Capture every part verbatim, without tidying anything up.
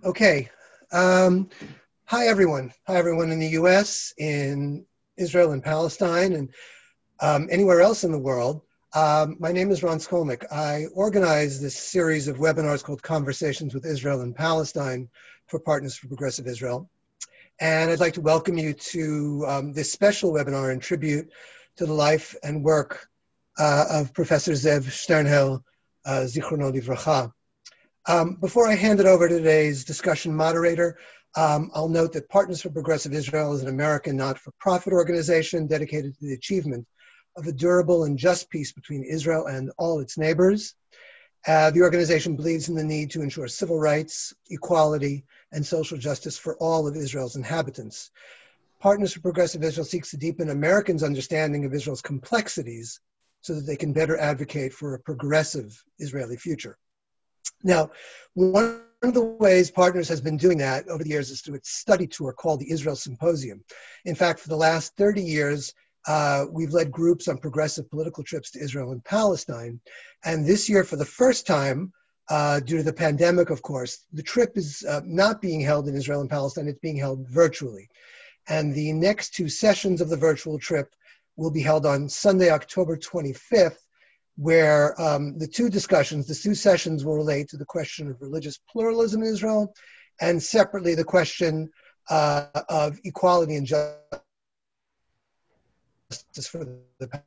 Okay. Um, hi, everyone. Hi, everyone in the U S, in Israel and Palestine, and um, anywhere else in the world. Um, my name is Ron Skolnick. I organize this series of webinars called Conversations with Israel and Palestine for Partners for Progressive Israel. And I'd like to welcome you to um, this special webinar in tribute to the life and work uh, of Professor Zev Sternhell, uh, Zichrono Livracha. Um, before I hand it over to today's discussion moderator, um, I'll note that Partners for Progressive Israel is an American not-for-profit organization dedicated to the achievement of a durable and just peace between Israel and all its neighbors. Uh, the organization believes in the need to ensure civil rights, equality, and social justice for all of Israel's inhabitants. Partners for Progressive Israel seeks to deepen Americans' understanding of Israel's complexities so that they can better advocate for a progressive Israeli future. Now, one of the ways Partners has been doing that over the years is through its study tour called the Israel Symposium. In fact, for the last thirty years, uh, we've led groups on progressive political trips to Israel and Palestine. And this year, for the first time, uh, due to the pandemic, of course, the trip is uh, not being held in Israel and Palestine, it's being held virtually. And the next two sessions of the virtual trip will be held on Sunday, October twenty-fifth, where um, the two discussions, the two sessions will relate to the question of religious pluralism in Israel, and separately the question uh, of equality and justice for the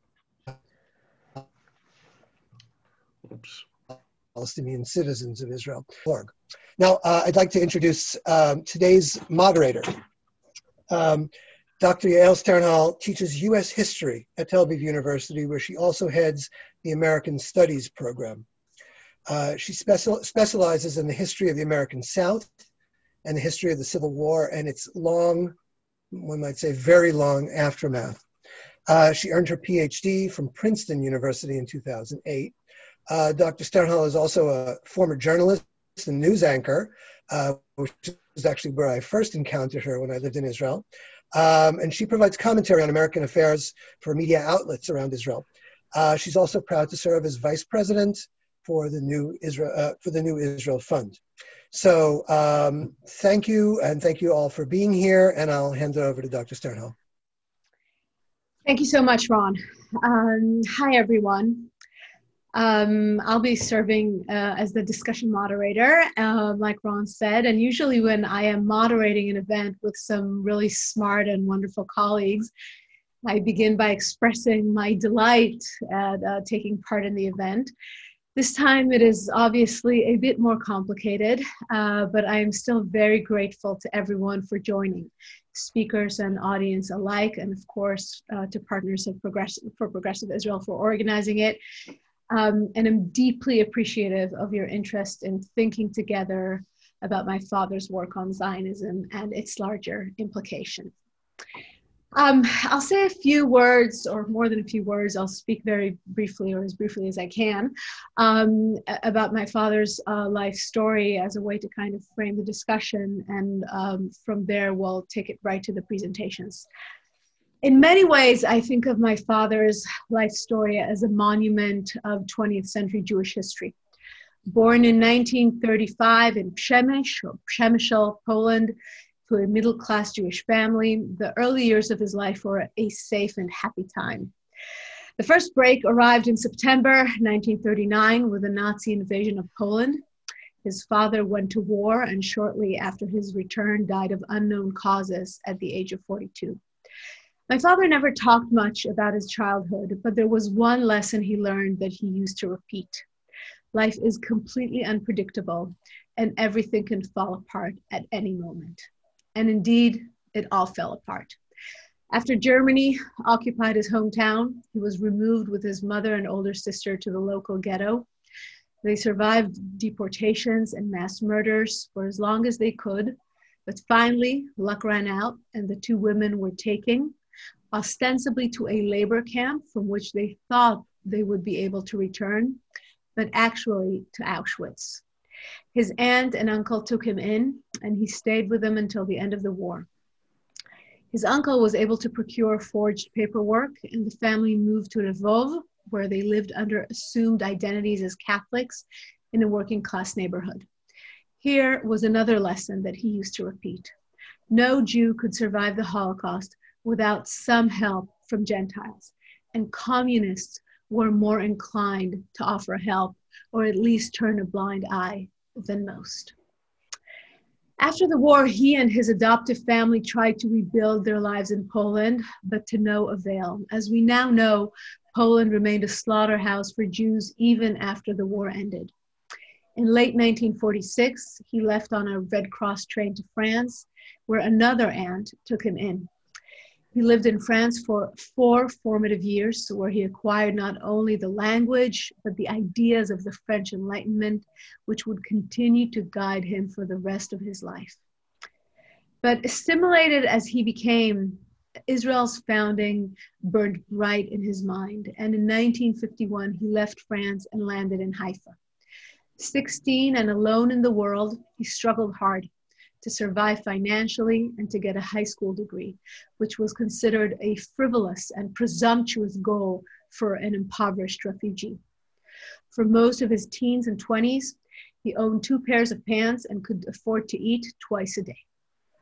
Oops. Palestinian citizens of Israel. Now, uh, I'd like to introduce um, today's moderator. Um, Doctor Yael Sternhell teaches U S history at Tel Aviv University, where she also heads the American Studies program. Uh, she special, specializes in the history of the American South and the history of the Civil War and its long, one might say very long, aftermath. Uh, she earned her PhD from Princeton University in two thousand eight. Uh, Doctor Sternhell is also a former journalist and news anchor, uh, which is actually where I first encountered her when I lived in Israel. Um, and she provides commentary on American affairs for media outlets around Israel. Uh, she's also proud to serve as vice president for the New Israel uh, for the New Israel Fund. So um, thank you, and thank you all for being here. And I'll hand it over to Doctor Sternhell. Thank you so much, Ron. Um, hi, everyone. Um, I'll be serving uh, as the discussion moderator, uh, like Ron said, and usually when I am moderating an event with some really smart and wonderful colleagues, I begin by expressing my delight at uh, taking part in the event. This time it is obviously a bit more complicated, uh, but I am still very grateful to everyone for joining, speakers and audience alike, and of course uh, to Partners of Progressive, for Progressive Israel for organizing it. Um, and I'm deeply appreciative of your interest in thinking together about my father's work on Zionism and its larger implications. Um, I'll say a few words, or more than a few words. I'll speak very briefly, or as briefly as I can, um, about my father's uh, life story as a way to kind of frame the discussion, and um, from there we'll take it right to the presentations. In many ways, I think of my father's life story as a monument of twentieth century Jewish history. Born in nineteen thirty-five in Przemyśl, or Przemyśl, Poland, to a middle-class Jewish family, the early years of his life were a safe and happy time. The first break arrived in September nineteen thirty-nine with the Nazi invasion of Poland. His father went to war, and shortly after his return died of unknown causes at the age of forty-two. My father never talked much about his childhood, but there was one lesson he learned that he used to repeat. Life is completely unpredictable, and everything can fall apart at any moment. And indeed, it all fell apart. After Germany occupied his hometown, he was removed with his mother and older sister to the local ghetto. They survived deportations and mass murders for as long as they could, but finally, luck ran out, and the two women were taken ostensibly to a labor camp from which they thought they would be able to return, but actually to Auschwitz. His aunt and uncle took him in, and he stayed with them until the end of the war. His uncle was able to procure forged paperwork, and the family moved to Lvov, where they lived under assumed identities as Catholics in a working class neighborhood. Here was another lesson that he used to repeat. No Jew could survive the Holocaust without some help from Gentiles, and communists were more inclined to offer help or at least turn a blind eye than most. After the war, he and his adoptive family tried to rebuild their lives in Poland, but to no avail. As we now know, Poland remained a slaughterhouse for Jews even after the war ended. In late nineteen forty-six, he left on a Red Cross train to France, where another aunt took him in. He lived in France for four formative years, where he acquired not only the language, but the ideas of the French Enlightenment, which would continue to guide him for the rest of his life. But stimulated as he became, Israel's founding burned bright in his mind, and in nineteen fifty-one, he left France and landed in Haifa. sixteen and alone in the world, he struggled hard to survive financially and to get a high school degree, which was considered a frivolous and presumptuous goal for an impoverished refugee. For most of his teens and twenties, he owned two pairs of pants and could afford to eat twice a day.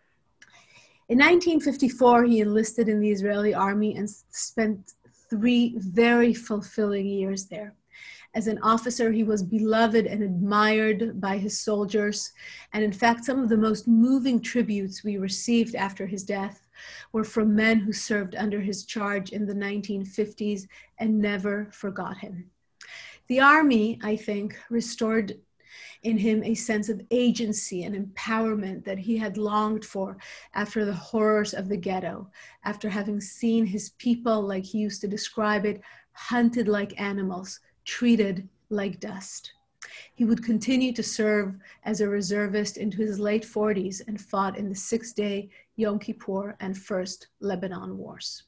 In nineteen fifty-four, he enlisted in the Israeli army and spent three very fulfilling years there. As an officer, he was beloved and admired by his soldiers. And in fact, some of the most moving tributes we received after his death were from men who served under his charge in the nineteen fifties and never forgot him. The army, I think, restored in him a sense of agency and empowerment that he had longed for after the horrors of the ghetto, after having seen his people, like he used to describe it, hunted like animals, treated like dust. He would continue to serve as a reservist into his late forties and fought in the Six-Day Yom Kippur and First Lebanon Wars.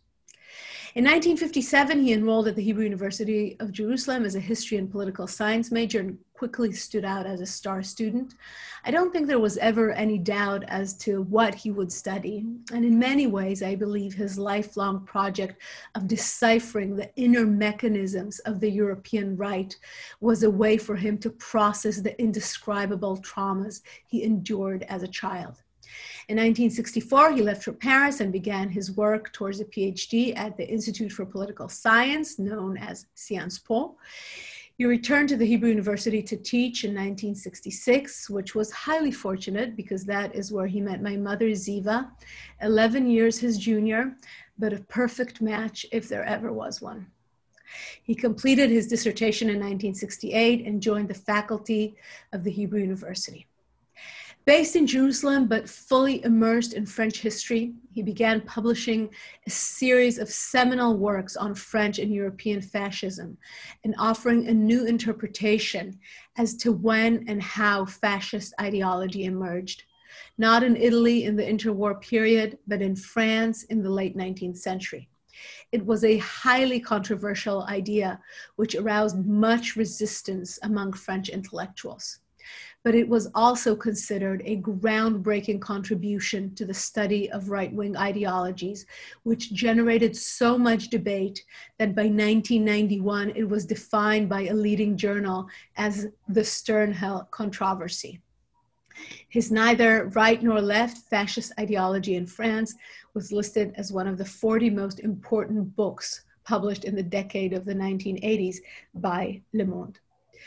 In nineteen fifty-seven, he enrolled at the Hebrew University of Jerusalem as a history and political science major and quickly stood out as a star student. I don't think there was ever any doubt as to what he would study. And in many ways, I believe his lifelong project of deciphering the inner mechanisms of the European right was a way for him to process the indescribable traumas he endured as a child. In nineteen sixty-four, he left for Paris and began his work towards a PhD at the Institute for Political Science, known as Sciences Po. He returned to the Hebrew University to teach in nineteen sixty-six, which was highly fortunate because that is where he met my mother, Ziva, eleven years his junior, but a perfect match if there ever was one. He completed his dissertation in nineteen sixty-eight and joined the faculty of the Hebrew University. Based in Jerusalem, but fully immersed in French history, he began publishing a series of seminal works on French and European fascism and offering a new interpretation as to when and how fascist ideology emerged, not in Italy in the interwar period, but in France in the late nineteenth century. It was a highly controversial idea which aroused much resistance among French intellectuals. But it was also considered a groundbreaking contribution to the study of right-wing ideologies, which generated so much debate that by nineteen ninety-one, it was defined by a leading journal as the Sternhell controversy. His neither right nor left fascist ideology in France was listed as one of the forty most important books published in the decade of the nineteen eighties by Le Monde.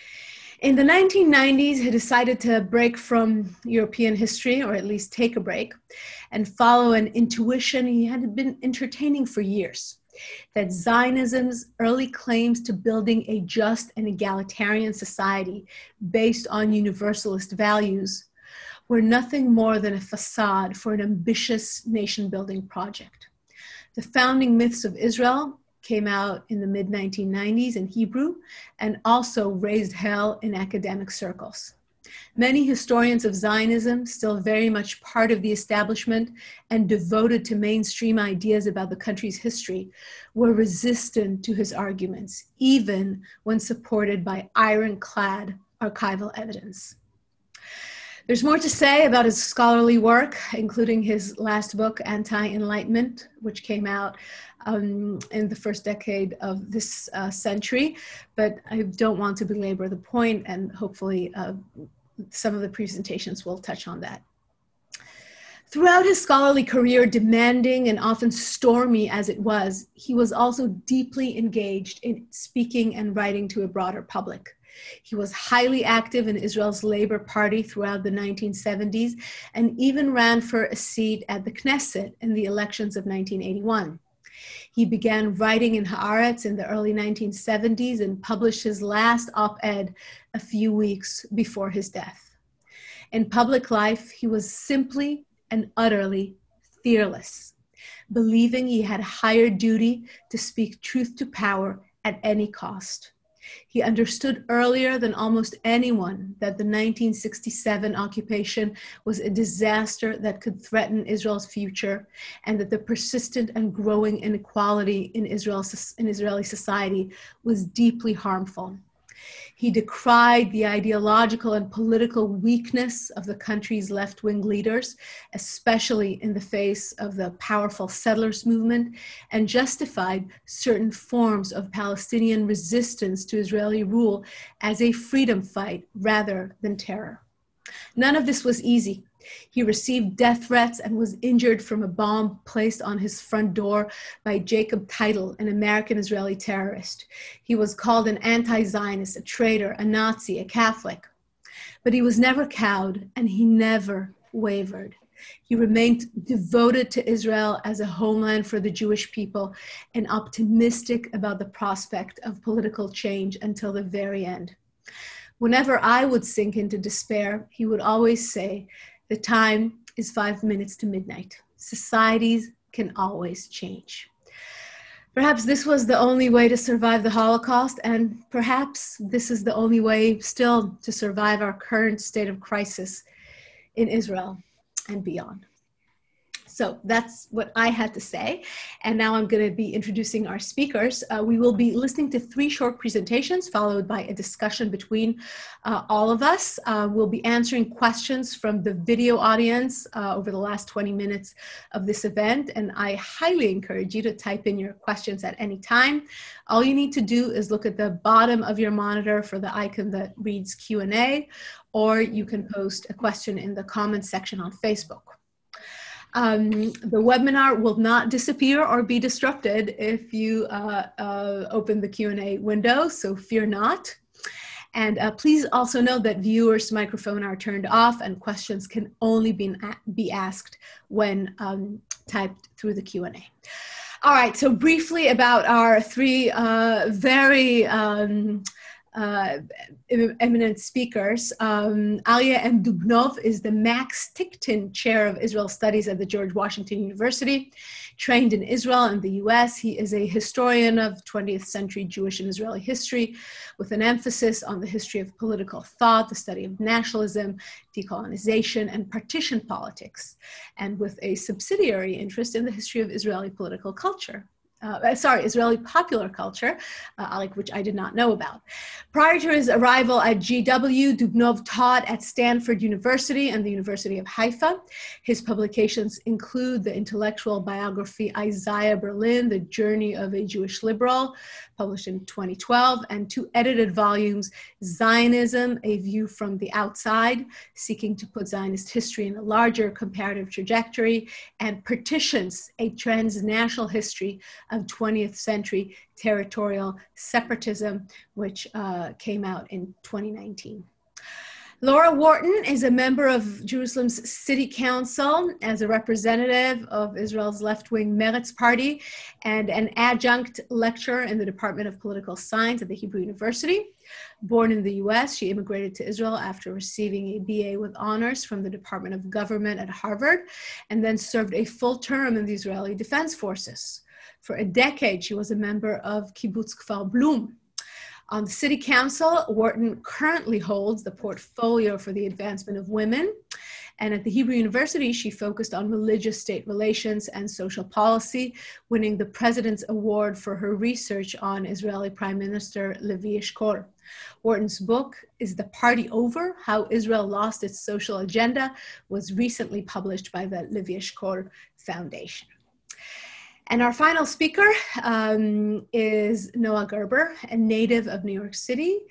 In the nineteen nineties, he decided to break from European history, or at least take a break, and follow an intuition he had been entertaining for years, that Zionism's early claims to building a just and egalitarian society based on universalist values were nothing more than a facade for an ambitious nation-building project. The founding myths of Israel came out in the mid nineteen nineties in Hebrew and also raised hell in academic circles. Many historians of Zionism, still very much part of the establishment and devoted to mainstream ideas about the country's history, were resistant to his arguments, even when supported by ironclad archival evidence. There's more to say about his scholarly work, including his last book, Anti-Enlightenment, which came out um, in the first decade of this uh, century, but I don't want to belabor the point, and hopefully uh, some of the presentations will touch on that. Throughout his scholarly career, demanding and often stormy as it was, he was also deeply engaged in speaking and writing to a broader public. He was highly active in Israel's Labor Party throughout the nineteen seventies and even ran for a seat at the Knesset in the elections of nineteen eighty-one. He began writing in Haaretz in the early nineteen seventies and published his last op-ed a few weeks before his death. In public life, he was simply and utterly fearless, believing he had a higher duty to speak truth to power at any cost. He understood earlier than almost anyone that the nineteen sixty-seven occupation was a disaster that could threaten Israel's future, and that the persistent and growing inequality in, Israel, in Israeli society was deeply harmful. He decried the ideological and political weakness of the country's left-wing leaders, especially in the face of the powerful settlers movement, and justified certain forms of Palestinian resistance to Israeli rule as a freedom fight rather than terror. None of this was easy. He received death threats and was injured from a bomb placed on his front door by Jacob Title, an American-Israeli terrorist. He was called an anti-Zionist, a traitor, a Nazi, a Catholic. But he was never cowed, and he never wavered. He remained devoted to Israel as a homeland for the Jewish people and optimistic about the prospect of political change until the very end. Whenever I would sink into despair, he would always say, "The time is five minutes to midnight. Societies can always change." Perhaps this was the only way to survive the Holocaust, and perhaps this is the only way still to survive our current state of crisis in Israel and beyond. So that's what I had to say. And now I'm going to be introducing our speakers. Uh, we will be listening to three short presentations followed by a discussion between uh, all of us. Uh, we'll be answering questions from the video audience uh, over the last twenty minutes of this event. And I highly encourage you to type in your questions at any time. All you need to do is look at the bottom of your monitor for the icon that reads Q and A, or you can post a question in the comments section on Facebook. Um, the webinar will not disappear or be disrupted if you uh, uh, open the Q and A window, so fear not. And uh, please also note that viewers' microphones are turned off and questions can only be, be asked when um, typed through the Q and A. All right, so briefly about our three uh, very um, Uh, eminent speakers. Um, Aryeh M. Dubnov is the Max Ticktin Chair of Israel Studies at the George Washington University. Trained in Israel and the U S, he is a historian of twentieth century Jewish and Israeli history with an emphasis on the history of political thought, the study of nationalism, decolonization, and partition politics, and with a subsidiary interest in the history of Israeli political culture. Uh, sorry, Israeli popular culture, uh, like which I did not know about. Prior to his arrival at G W, Dubnov taught at Stanford University and the University of Haifa. His publications include the intellectual biography Isaiah Berlin, The Journey of a Jewish Liberal, published in twenty twelve, and two edited volumes, Zionism, A View from the Outside, seeking to put Zionist history in a larger comparative trajectory, and Partitions, a transnational history of twentieth century territorial separatism, which uh, came out in twenty nineteen. Laura Wharton is a member of Jerusalem's City Council as a representative of Israel's left-wing Meretz party and an adjunct lecturer in the Department of Political Science at the Hebrew University. Born in the U S, she immigrated to Israel after receiving a B A with honors from the Department of Government at Harvard, and then served a full term in the Israeli Defense Forces. For a decade, she was a member of Kibbutz Kfar Blum. On the City Council, Wharton currently holds the portfolio for the advancement of women. And at the Hebrew University, she focused on religious state relations and social policy, winning the President's Award for her research on Israeli Prime Minister Levi Eshkol. Wharton's book, Is the Party Over? How Israel Lost Its Social Agenda, was recently published by the Levi Eshkol Foundation. And our final speaker um, is Noah Gerber, a native of New York City,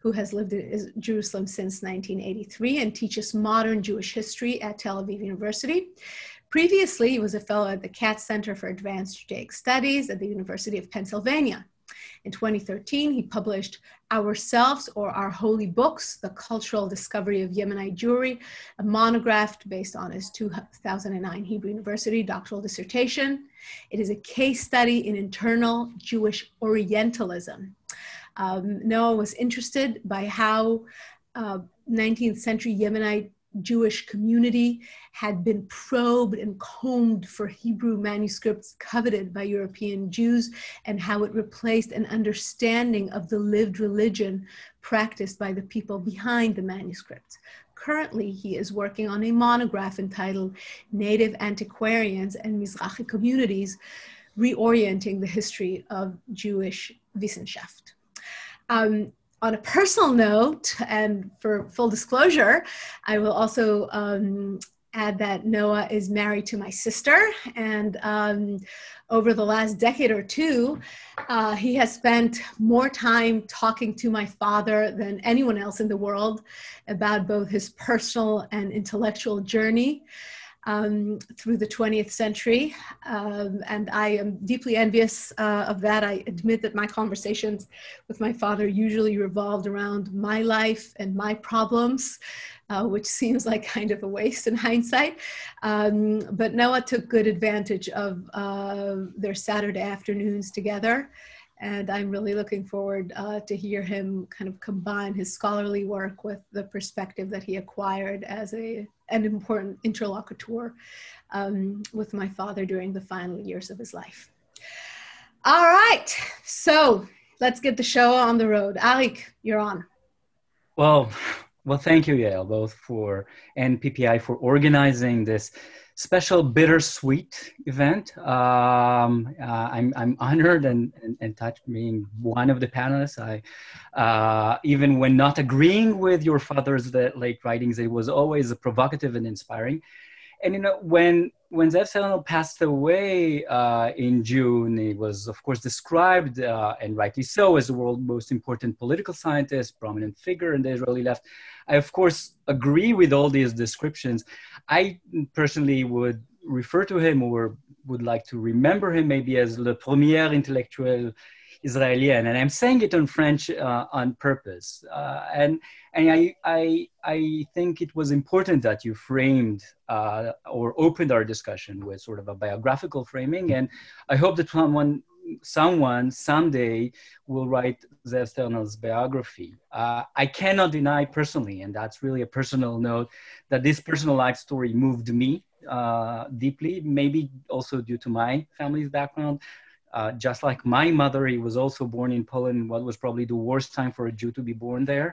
who has lived in Jerusalem since nineteen eighty-three and teaches modern Jewish history at Tel Aviv University. Previously, he was a fellow at the Katz Center for Advanced Judaic Studies at the University of Pennsylvania. In twenty thirteen, he published Ourselves, or Our Holy Books, The Cultural Discovery of Yemenite Jewry, a monograph based on his two thousand nine Hebrew University doctoral dissertation. It is a case study in internal Jewish Orientalism. Um, Noah was interested by how uh, nineteenth century Yemenite Jewish community had been probed and combed for Hebrew manuscripts coveted by European Jews, and how it replaced an understanding of the lived religion practiced by the people behind the manuscripts. Currently, he is working on a monograph entitled Native Antiquarians and Mizrahi Communities, Reorienting the History of Jewish Wissenschaft. Um, On a personal note, and for full disclosure, I will also um, add that Noah is married to my sister, and um, over the last decade or two, uh, he has spent more time talking to my father than anyone else in the world about both his personal and intellectual journey Um, through the twentieth century, um, and I am deeply envious uh, of that. I admit that my conversations with my father usually revolved around my life and my problems, uh, which seems like kind of a waste in hindsight. Um, but Noah took good advantage of uh, their Saturday afternoons together, and I'm really looking forward uh, to hear him kind of combine his scholarly work with the perspective that he acquired as a an important interlocutor um, with my father during the final years of his life. All right, so let's get the show on the road. Arik, you're on. Well, well, thank you, Yael, both for and P P I for organizing this special bittersweet event. Um, uh, I'm, I'm honored and, and, and touched being one of the panelists. I, uh, even when not agreeing with your father's late writings, it was always provocative and inspiring. And you know, when when Zev Sternhell passed away uh, in June, he was of course described, uh, and rightly so, as the world's most important political scientist, prominent figure in the Israeli left. I of course agree with all these descriptions. I personally would refer to him, or would like to remember him, maybe as le premier intellectuel israélien, and I'm saying it in French uh, on purpose. Uh, and and I, I, I think it was important that you framed uh, or opened our discussion with sort of a biographical framing, and I hope that someone, someone someday will write Zev Sternhell's biography. Uh, I cannot deny personally, and that's really a personal note, that this personal life story moved me uh, deeply, maybe also due to my family's background. Uh, just like my mother, he was also born in Poland, what was probably the worst time for a Jew to be born there.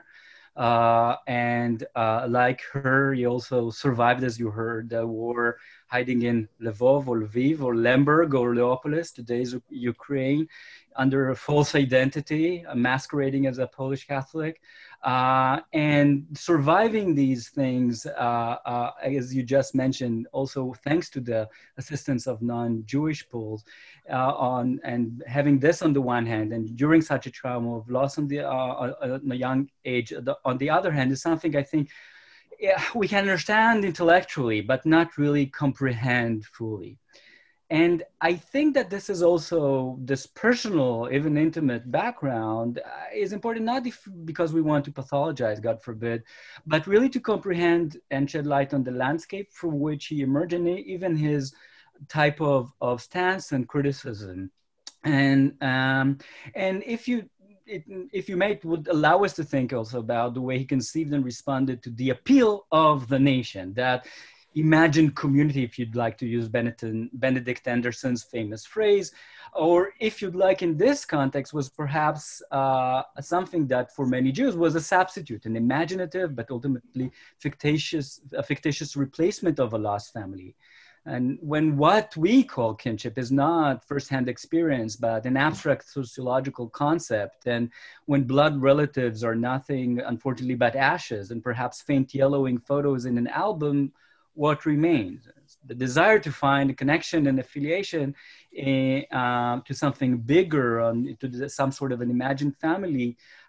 Uh, and uh, like her, he also survived, as you heard, the war, hiding in Lvov or Lviv or Lemberg or Leopolis, today's Ukraine, under a false identity, uh, masquerading as a Polish Catholic. Uh, and surviving these things, uh, uh, as you just mentioned, also thanks to the assistance of non-Jewish Poles, uh, on and having this on the one hand, and during such a trauma of loss on the uh, on a young age, the, on the other hand, is something I think yeah, we can understand intellectually, but not really comprehend fully. And I think that this is also, this personal, even intimate background uh, is important, not if, because we want to pathologize, God forbid, but really to comprehend and shed light on the landscape from which he emerged, and even his type of, of stance and criticism. And, um, and if you, It, if you may, it would allow us to think also about the way he conceived and responded to the appeal of the nation, that imagined community, if you'd like to use Benetton, Benedict Anderson's famous phrase, or if you'd like in this context, was perhaps uh, something that for many Jews was a substitute, an imaginative but ultimately fictitious, a fictitious replacement of a lost family. And when what we call kinship is not firsthand experience, but an abstract sociological concept, and when blood relatives are nothing, unfortunately, but ashes, and perhaps faint yellowing photos in an album, what remains? The desire to find a connection and affiliation uh, to something bigger, um, to some sort of an imagined family,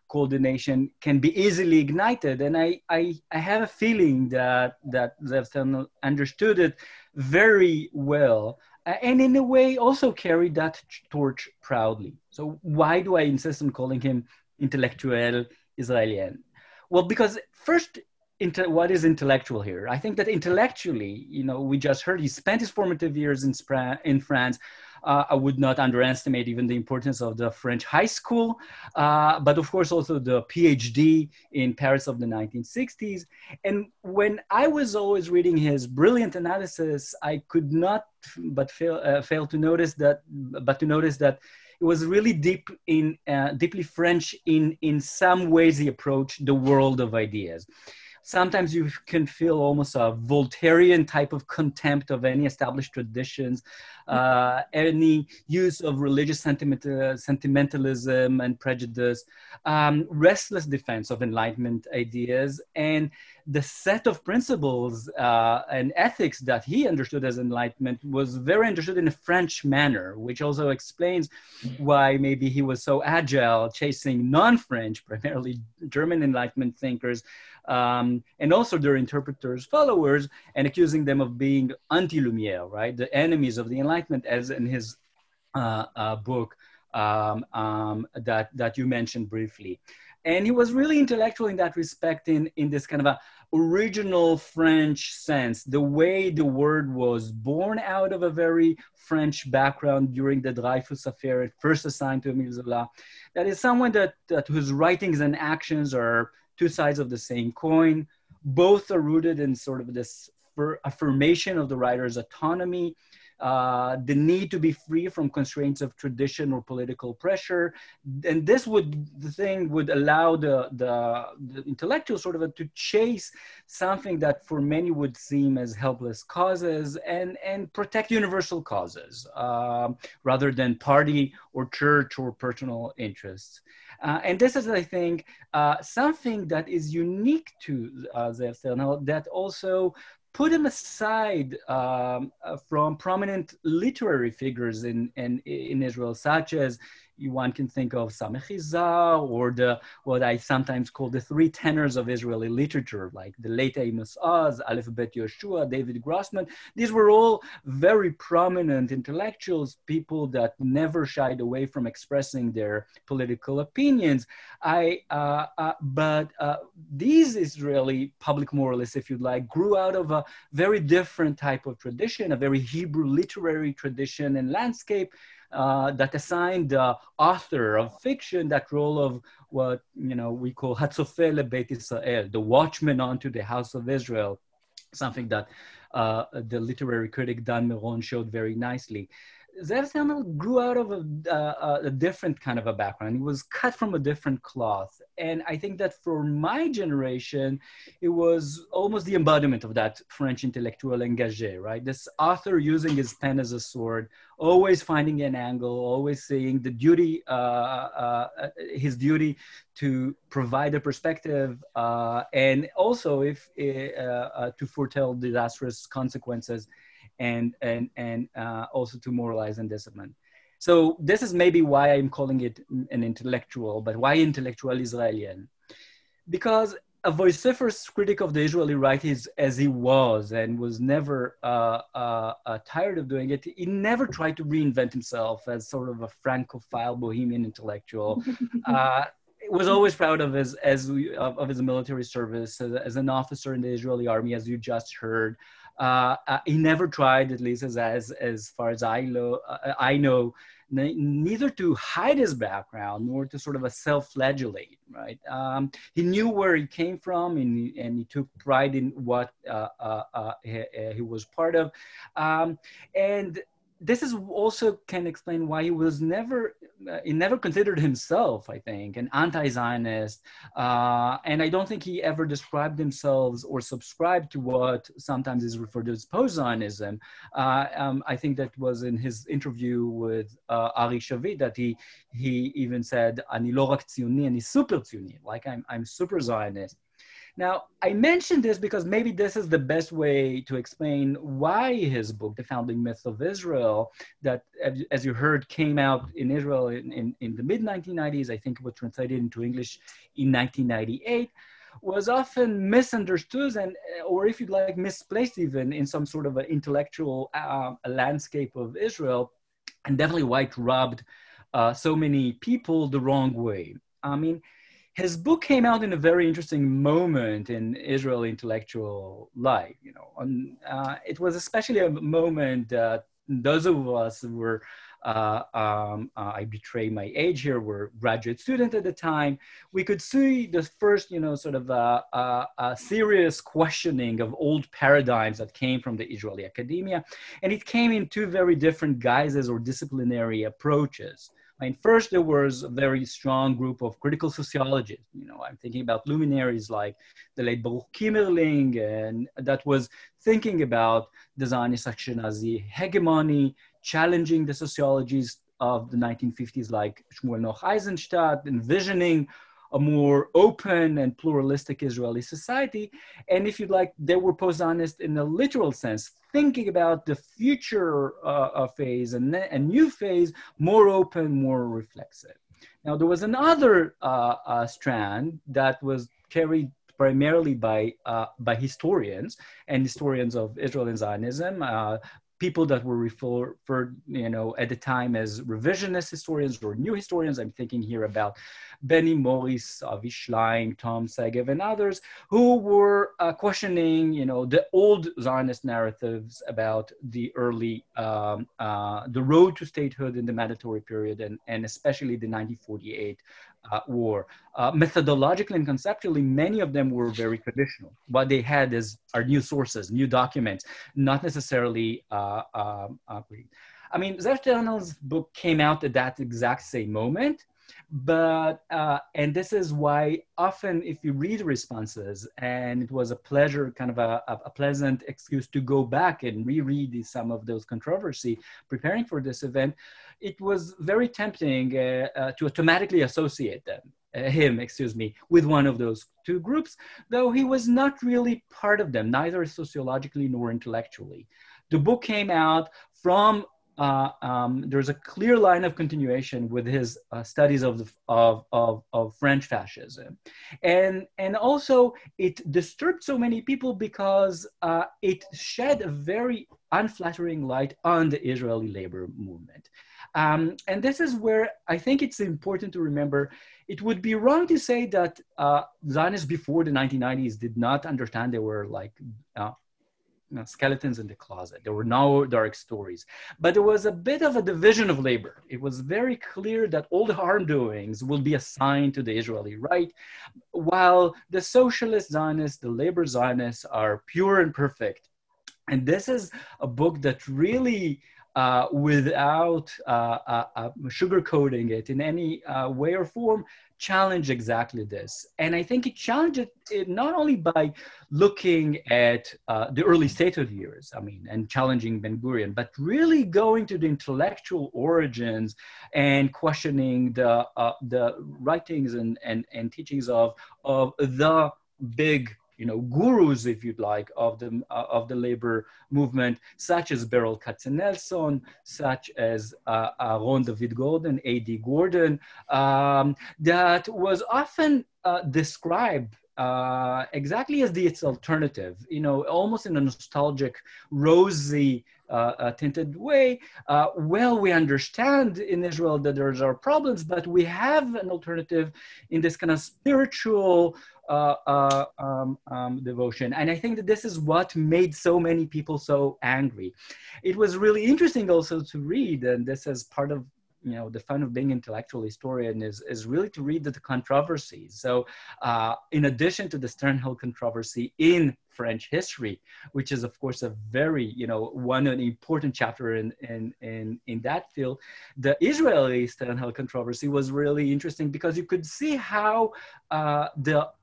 coordination can be easily ignited. And I, I, I have a feeling that, that Zev Stern understood it very well, uh, and in a way also carried that torch proudly. So why do I insist on calling him intellectuel Israelien? Well, because first, Into, what is intellectual here? I think that intellectually, you know, we just heard he spent his formative years in, Spra- in France. Uh, I would not underestimate even the importance of the French high school, uh, but of course also the PhD in Paris of the nineteen sixties. And when I was always reading his brilliant analysis, I could not but fail, uh, fail to notice that, but to notice that it was really deep in, uh, deeply French in, in some ways he approached the world of ideas. Sometimes you can feel almost a Voltairean type of contempt of any established traditions, uh, any use of religious sentiment, uh, sentimentalism and prejudice, um, restless defense of Enlightenment ideas, and the set of principles uh, and ethics that he understood as Enlightenment was very understood in a French manner, which also explains why maybe he was so agile, chasing non-French, primarily German Enlightenment thinkers, Um, and also their interpreters, followers, and accusing them of being anti-Lumière, right? The enemies of the Enlightenment, as in his uh, uh, book um, um, that, that you mentioned briefly. And he was really intellectual in that respect, in, in this kind of a original French sense, the way the word was born out of a very French background during the Dreyfus affair, first assigned to Émile Zola. That is someone that, that whose writings and actions are two sides of the same coin. Both are rooted in sort of this affirmation of the writer's autonomy, uh, the need to be free from constraints of tradition or political pressure. And this would, the thing would allow the, the, the intellectual sort of a, to chase something that for many would seem as helpless causes and, and protect universal causes uh, rather than party or church or personal interests. Uh, and this is, I think, uh, something that is unique to uh, Zev Stern, that also put him aside um, uh, from prominent literary figures in, in, in Israel, such as one can think of Sameh Chizar, or the, what I sometimes call the three tenors of Israeli literature, like the late Amos Oz, Aleph Bet Yoshua, David Grossman. These were all very prominent intellectuals, people that never shied away from expressing their political opinions. I, uh, uh, but uh, these Israeli public moralists, if you'd like, grew out of a very different type of tradition, a very Hebrew literary tradition and landscape, Uh, that assigned the author of fiction that role of what, you know, we call Hatzofeh leBeit Israel, the watchman onto the house of Israel, something that uh, the literary critic Dan Meron showed very nicely. Zev Stern grew out of a, uh, a different kind of a background. He was cut from a different cloth. And I think that for my generation, it was almost the embodiment of that French intellectual engagé, right? This author using his pen as a sword, always finding an angle, always seeing the duty, uh, uh, his duty to provide a perspective, uh, and also if uh, uh, to foretell disastrous consequences, and and and uh, also to moralize and discipline. So this is maybe why I'm calling it an intellectual, but why intellectual Israelien? Because a vociferous critic of the Israeli right is, as he was and was never uh, uh, uh, tired of doing it, he never tried to reinvent himself as sort of a Francophile bohemian intellectual. Uh, was always proud of his, as we, of, of his military service as, as an officer in the Israeli army, as you just heard. Uh, uh, he never tried, at least as as, as far as I know, uh, I know, neither to hide his background nor to sort of a self-flagellate, right? Um, he knew where he came from, and he, and he took pride in what uh, uh, uh, he, he was part of. Um, and this is also can explain why he was never, uh, he never considered himself, I think, an anti-Zionist. Uh, and I don't think he ever described himself or subscribed to what sometimes is referred to as post-Zionism. Uh, um, I think that was in his interview with uh, Ari Shavit that he, he even said, "Ani lo rak tziyoni, ani super tziyoni," like I'm, I'm super Zionist. Now, I mentioned this because maybe this is the best way to explain why his book, The Founding Myth of Israel, that, as you heard, came out in Israel in, in, in the mid nineteen nineties, I think it was translated into English in nineteen ninety-eight, was often misunderstood and, or if you'd like, misplaced even in some sort of an intellectual uh, landscape of Israel, and definitely why it rubbed uh, so many people the wrong way. I mean, his book came out in a very interesting moment in Israel intellectual life. You know, and, uh, it was especially a moment that those of us who were, uh, um, uh, I betray my age here, were graduate students at the time. We could see the first, you know, sort of a, a, a serious questioning of old paradigms that came from the Israeli academia, and it came in two very different guises or disciplinary approaches. I mean, first, there was a very strong group of critical sociologists. You know, I'm thinking about luminaries like the late Baruch Kimmerling, and that was thinking about the Zionist Ashkenazi hegemony, challenging the sociologies of the nineteen fifties like Shmuel Noach Eisenstadt, envisioning a more open and pluralistic Israeli society. And if you'd like, they were post-Zionist in a literal sense, thinking about the future uh, phase and a new phase, more open, more reflexive. Now, there was another uh, uh, strand that was carried primarily by, uh, by historians and historians of Israel and Zionism, uh, people that were referred, you know, at the time as revisionist historians or new historians. I'm thinking here about Benny Morris, Avi Schlein, Tom Segev, and others who were uh, questioning, you know, the old Zionist narratives about the early, um, uh, the road to statehood in the mandatory period, and, and especially the nineteen forty-eight uh, war. Uh, methodologically and conceptually, many of them were very traditional. What they had is are new sources, new documents, not necessarily uh, um, uh, I mean, Zev Sternhel's book came out at that exact same moment. But, uh, and this is why often if you read responses, and it was a pleasure, kind of a, a pleasant excuse to go back and reread some of those controversy preparing for this event, it was very tempting uh, uh, to automatically associate them, uh, him, excuse me, with one of those two groups, though he was not really part of them, neither sociologically nor intellectually. The book came out from Uh, um, there's a clear line of continuation with his uh, studies of, the, of, of, of French fascism. And, and also it disturbed so many people because uh, it shed a very unflattering light on the Israeli labor movement. Um, and this is where I think it's important to remember, it would be wrong to say that uh, Zionists before the nineteen nineties did not understand they were like, uh, You know, skeletons in the closet. There were no dark stories, but there was a bit of a division of labor. It was very clear that all the harm doings will be assigned to the Israeli right, while the socialist Zionists, the labor Zionists are pure and perfect. And this is a book that really, uh, without uh, uh, uh, sugarcoating it in any uh, way or form, challenge exactly this. And I think it challenged it not only by looking at uh, the early statehood years, I mean, and challenging Ben-Gurion, but really going to the intellectual origins and questioning the, uh, the writings and, and, and teachings of, of the big, you know, gurus, if you'd like, of the, uh, of the labor movement, such as Beryl Katzenelson, such as uh, uh, Ron David Gordon, A D Gordon, um, that was often uh, described uh, exactly as the its alternative, you know, almost in a nostalgic, rosy, uh, uh, tinted way. Uh, well, we understand in Israel that there are problems, but we have an alternative in this kind of spiritual uh, uh, um, um, devotion. And I think that this is what made so many people so angry. It was really interesting also to read, and this is part of, you know, the fun of being an intellectual historian is, is really to read the, the controversies. So uh, in addition to the Sternhell controversy in French history, which is of course a very, you know, one an important chapter in, in, in, in that field, the Israeli Sternhell controversy was really interesting because you could see how uh, the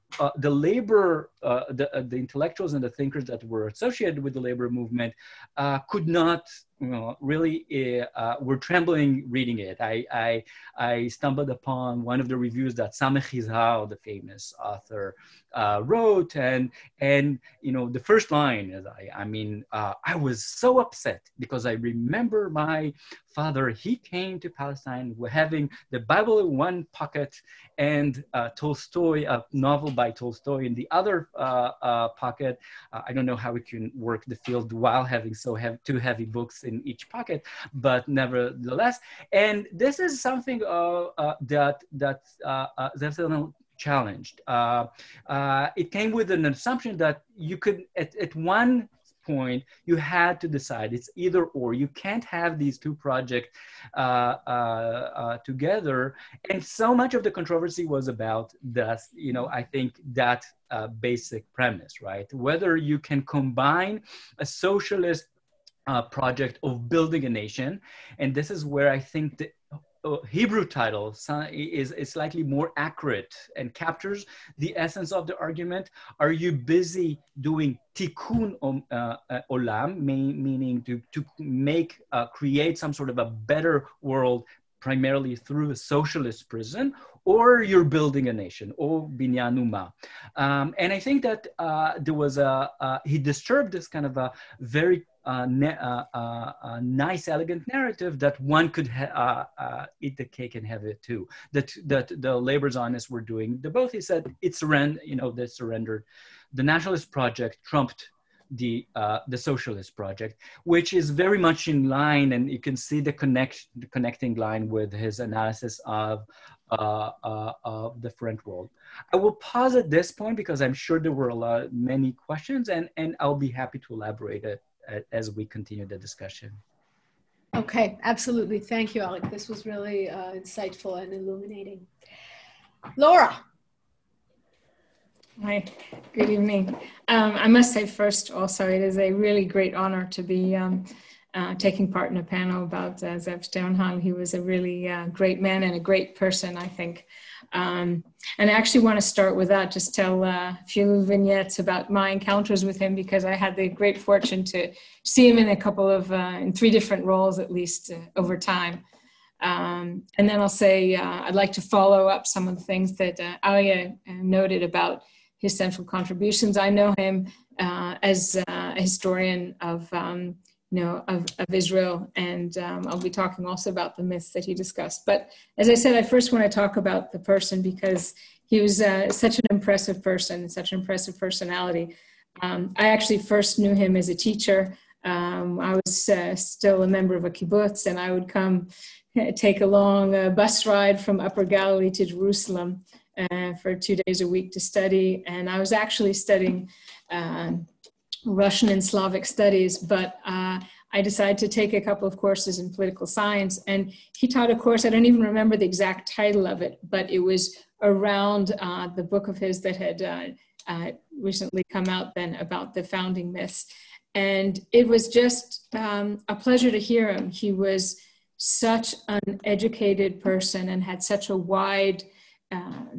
uh, the labor, uh, the, uh, the intellectuals and the thinkers that were associated with the labor movement uh, could not, you know, really uh, were trembling reading it. I, I, I stumbled upon one of the reviews that Sameh Chizhar, the famous author, uh, wrote, and and you know, the first line is, I, I mean, uh, I was so upset because I remember my father. He came to Palestine having the Bible in one pocket and uh, Tolstoy, a novel by Tolstoy, in the other uh, uh, pocket. Uh, I don't know how we can work the field while having so heavy, two heavy books in each pocket, but nevertheless. And this is something uh, uh, that that uh, uh, Zev challenged. Uh, uh, it came with an assumption that you could, at, at one point, you had to decide. It's either or. You can't have these two projects uh, uh, uh, together. And so much of the controversy was about that, you know, I think that uh, basic premise, right? Whether you can combine a socialist uh, project of building a nation, and this is where I think the Uh, Hebrew title is, is slightly more accurate and captures the essence of the argument. Are you busy doing tikkun um, uh, uh, olam, meaning to, to make, uh, create some sort of a better world primarily through a socialist prism, or you're building a nation, or binyan umma? Um, and I think that uh, there was a, uh, he disturbed this kind of a very Uh, uh, uh, uh, nice, elegant narrative that one could ha- uh, uh, eat the cake and have it too. That that the labor Zionists were doing. The both, he said, it surrendered. You know, they surrendered. The nationalist project trumped the uh, the socialist project, which is very much in line, and you can see the connect the connecting line with his analysis of uh, uh, of the French world. I will pause at this point because I'm sure there were a lot, many questions, and and I'll be happy to elaborate it as we continue the discussion. Okay, absolutely. Thank you, Alec. This was really uh, insightful and illuminating. Laura. Hi, good evening. Um, I must say first also, it is a really great honor to be um, uh, taking part in a panel about uh, Zev Sternhal. He was a really uh, great man and a great person, I think. Um, and I actually want to start with that, just tell uh, a few vignettes about my encounters with him, because I had the great fortune to see him in a couple of, uh, in three different roles at least uh, over time. Um, and then I'll say, uh, I'd like to follow up some of the things that uh, Aryeh noted about his central contributions. I know him uh, as uh, a historian of um, you know, of, of Israel. And um, I'll be talking also about the myths that he discussed. But as I said, I first want to talk about the person because he was uh, such an impressive person, such an impressive personality. Um, I actually first knew him as a teacher. Um, I was uh, still a member of a kibbutz, and I would come take a long uh, bus ride from Upper Galilee to Jerusalem uh, for two days a week to study. And I was actually studying uh, Russian and Slavic studies, but uh, I decided to take a couple of courses in political science. And he taught a course, I don't even remember the exact title of it, but it was around uh, the book of his that had uh, uh, recently come out then about the founding myths. And it was just um, a pleasure to hear him. He was such an educated person and had such a wide um,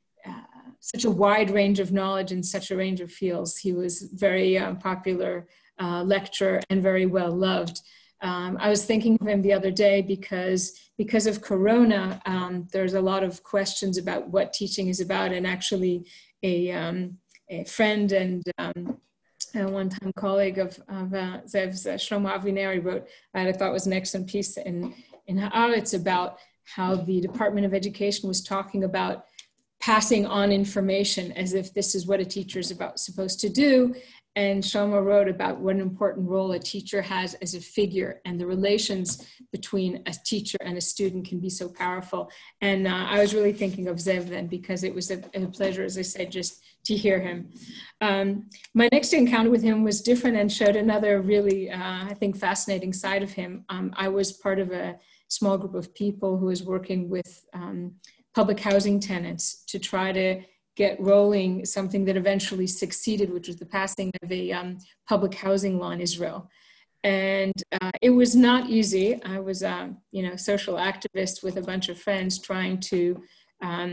such a wide range of knowledge in such a range of fields. He was very uh, popular uh, lecturer and very well loved. Um, I was thinking of him the other day because, because of Corona, um, there's a lot of questions about what teaching is about. And actually a, um, a friend and um, a one-time colleague of, of uh, Zev's, uh, Shlomo Avineri, wrote, I thought was an excellent piece in, in Haaretz about how the Department of Education was talking about passing on information as if this is what a teacher is about supposed to do. And Shlomo wrote about what an important role a teacher has as a figure, and the relations between a teacher and a student can be so powerful. And uh, I was really thinking of Zev then, because it was a, a pleasure, as I said, just to hear him. Um, my next encounter with him was different and showed another really, uh, I think, fascinating side of him. Um, I was part of a small group of people who was working with um, public housing tenants to try to get rolling something that eventually succeeded, which was the passing of a um, public housing law in Israel. And uh, it was not easy. I was a you know, social activist with a bunch of friends trying to um,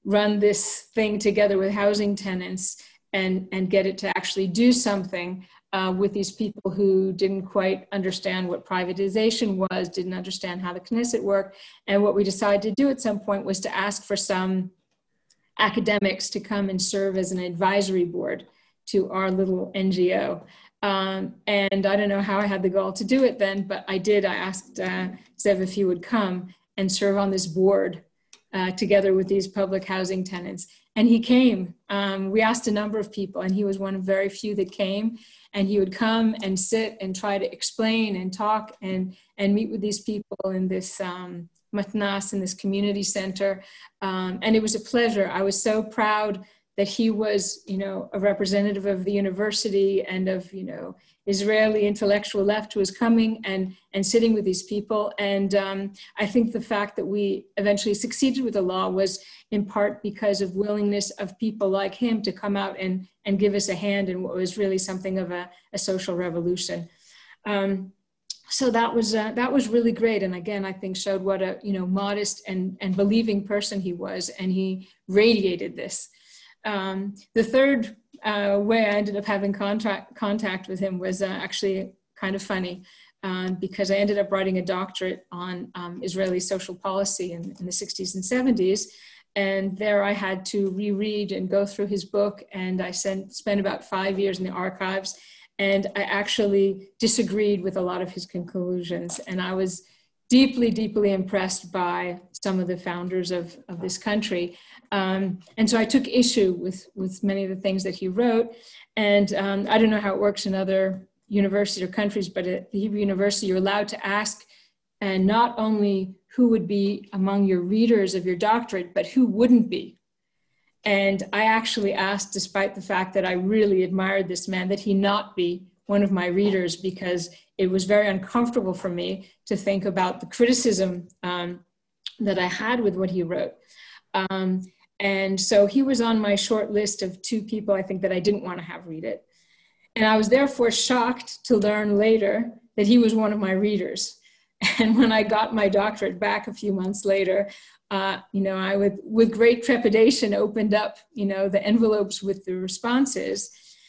run this thing together with housing tenants and, and get it to actually do something uh, with these people who didn't quite understand what privatization was, didn't understand how the Knesset worked. And what we decided to do at some point was to ask for some academics to come and serve as an advisory board to our little N G O. Um, and I don't know how I had the gall to do it then, but I did. I asked uh, Zev if he would come and serve on this board uh, together with these public housing tenants. And he came. Um, we asked a number of people, and he was one of very few that came. And he would come and sit and try to explain and talk and, and meet with these people in this um, matnas, in this community center. Um, and it was a pleasure. I was so proud that he was, you know, a representative of the university and of, you know, Israeli intellectual left who was coming and, and sitting with these people. And um, I think the fact that we eventually succeeded with the law was in part because of willingness of people like him to come out and, and give us a hand in what was really something of a, a social revolution. Um, so that was, uh, that was really great. And again, I think showed what a, you know, modest and, and believing person he was, and he radiated this. Um, the third uh, way I ended up having contact, contact with him was uh, actually kind of funny um, because I ended up writing a doctorate on um, Israeli social policy in, in the sixties and seventies. And there I had to reread and go through his book. And I sent, spent about five years in the archives. And I actually disagreed with a lot of his conclusions. And I was deeply, deeply impressed by some of the founders of, of this country. Um, and so I took issue with, with many of the things that he wrote. And um, I don't know how it works in other universities or countries, but at the Hebrew University, you're allowed to ask and not only who would be among your readers of your doctorate, but who wouldn't be. And I actually asked, despite the fact that I really admired this man, that he not be one of my readers, because it was very uncomfortable for me to think about the criticism um, that I had with what he wrote. Um, and so he was on my short list of two people I think that I didn't want to have read it. And I was therefore shocked to learn later that he was one of my readers. And when I got my doctorate back a few months later, uh, you know, I with, with great trepidation opened up, you know, the envelopes with the responses.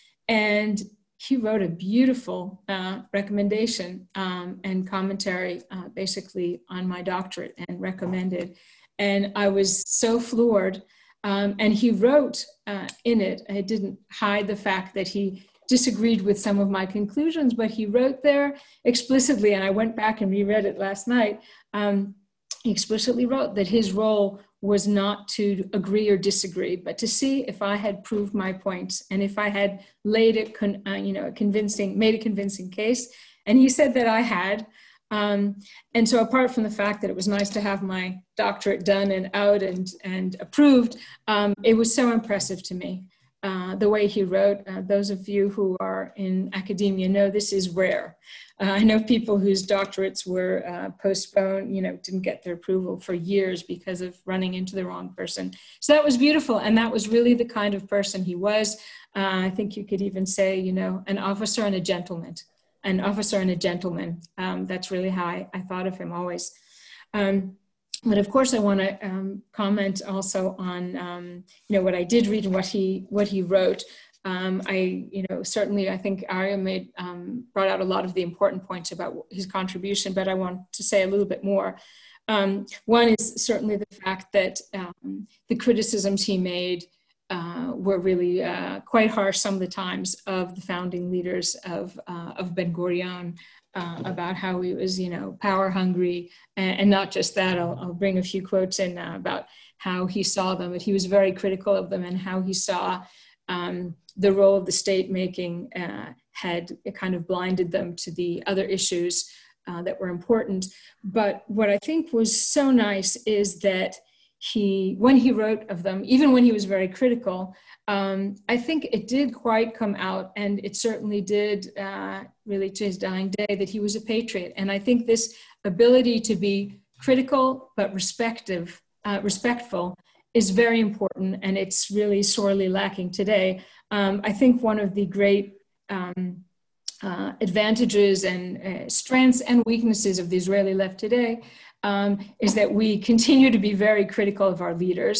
And he wrote a beautiful uh, recommendation um, and commentary uh, basically on my doctorate and recommended. And I was so floored. Um, and he wrote uh, in it, I didn't hide the fact that he disagreed with some of my conclusions, but he wrote there explicitly, and I went back and reread it last night, um, he explicitly wrote that his role was not to agree or disagree, but to see if I had proved my points and if I had laid it, con- uh, you know, a convincing, made a convincing case. And he said that I had. Um, and so apart from the fact that it was nice to have my doctorate done and out and, and approved, um, it was so impressive to me. Uh, the way he wrote. Uh, those of you who are in academia know this is rare. Uh, I know people whose doctorates were uh, postponed, you know, didn't get their approval for years because of running into the wrong person. So that was beautiful. And that was really the kind of person he was. Uh, I think you could even say, you know, an officer and a gentleman, an officer and a gentleman. Um, that's really how I, I thought of him always. Um, But of course, I want to um, comment also on, um, you know, what I did read and what he what he wrote. Um, I, you know, certainly I think Arya made um, brought out a lot of the important points about his contribution, but I want to say a little bit more. Um, one is certainly the fact that um, the criticisms he made uh, were really uh, quite harsh some of the times of the founding leaders of uh, of Ben Gurion. Uh, about how he was, you know, power hungry, and, and not just that. I'll, I'll bring a few quotes in uh, about how he saw them, but he was very critical of them and how he saw um, the role of the state making uh, had kind of blinded them to the other issues uh, that were important. But what I think was so nice is that he, when he wrote of them, even when he was very critical, um, I think it did quite come out, and it certainly did uh, really to his dying day, that he was a patriot. And I think this ability to be critical but respective, uh, respectful is very important, and it's really sorely lacking today. Um, I think one of the great um, uh, advantages and uh, strengths and weaknesses of the Israeli left today Um, is that we continue to be very critical of our leaders,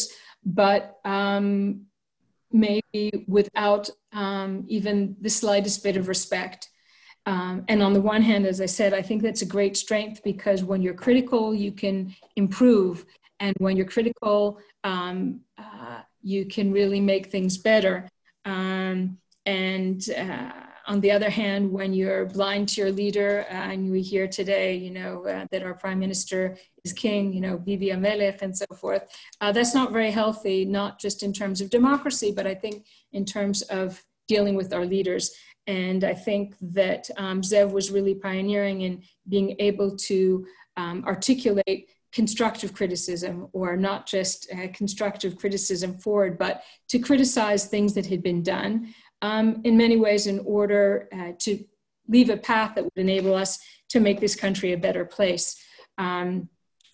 but um, maybe without um, even the slightest bit of respect. Um, and on the one hand, as I said, I think that's a great strength, because when you're critical, you can improve. And when you're critical, um, uh, you can really make things better. Um, and uh, on the other hand, when you're blind to your leader, uh, and we hear today, you know, uh, that our prime minister is king, you know, Bibi Amelech and so forth, uh, that's not very healthy, not just in terms of democracy, but I think in terms of dealing with our leaders. And I think that um, Zev was really pioneering in being able to um, articulate constructive criticism, or not just uh, constructive criticism forward, but to criticize things that had been done um, in many ways in order uh, to leave a path that would enable us to make this country a better place. Um,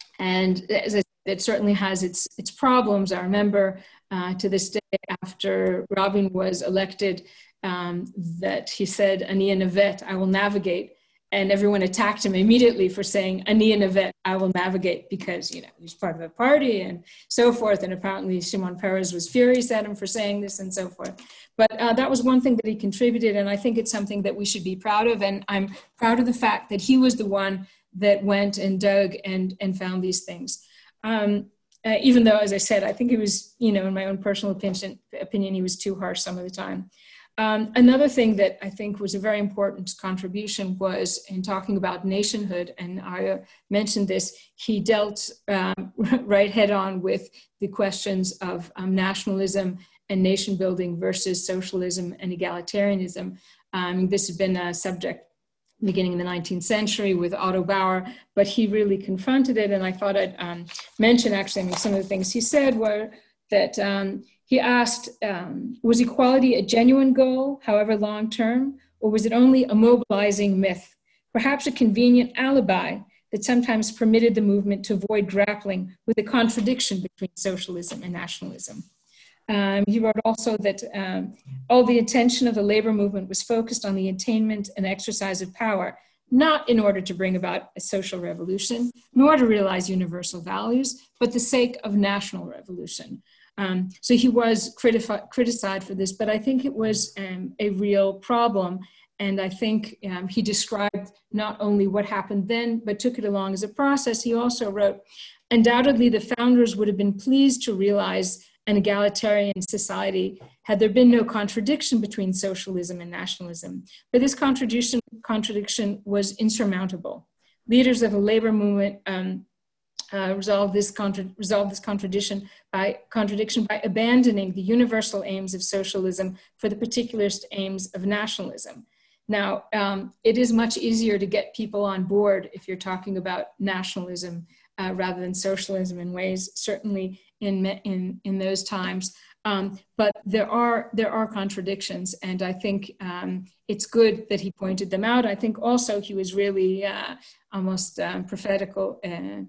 and as I said, it certainly has its, its problems. I remember uh, to this day, after Rabin was elected, Um, that he said, Ani Navet, I will navigate. And everyone attacked him immediately for saying, Ani Navet, I will navigate, because, you know, he's part of a party and so forth. And apparently Shimon Peres was furious at him for saying this and so forth. But uh, that was one thing that he contributed. And I think it's something that we should be proud of. And I'm proud of the fact that he was the one that went and dug and, and found these things. Um, uh, even though, as I said, I think he was, you know, in my own personal opinion, opinion he was too harsh some of the time. Um, another thing that I think was a very important contribution was in talking about nationhood, and I mentioned this, he dealt um, right head on with the questions of um, nationalism and nation building versus socialism and egalitarianism. Um, this had been a subject beginning in the nineteenth century with Otto Bauer, but he really confronted it. And I thought I'd um, mention actually I mean, some of the things he said were that um, he asked, um, was equality a genuine goal, however long-term, or was it only a mobilizing myth, perhaps a convenient alibi that sometimes permitted the movement to avoid grappling with the contradiction between socialism and nationalism? Um, he wrote also that um, all the attention of the labor movement was focused on the attainment and exercise of power, not in order to bring about a social revolution, nor to realize universal values, but the sake of national revolution. Um, so he was criti- criticized for this, but I think it was um, a real problem. And I think um, he described not only what happened then, but took it along as a process. He also wrote, undoubtedly, the founders would have been pleased to realize an egalitarian society had there been no contradiction between socialism and nationalism. But this contradiction, contradiction was insurmountable. Leaders of the labor movement um, Uh, resolve this contra- resolve this contradiction by contradiction by abandoning the universal aims of socialism for the particularist aims of nationalism. Now, um, it is much easier to get people on board if you're talking about nationalism uh, rather than socialism in ways, certainly in in in those times. Um, but there are there are contradictions, and I think um, it's good that he pointed them out. I think also he was really uh, almost um, prophetical. Uh,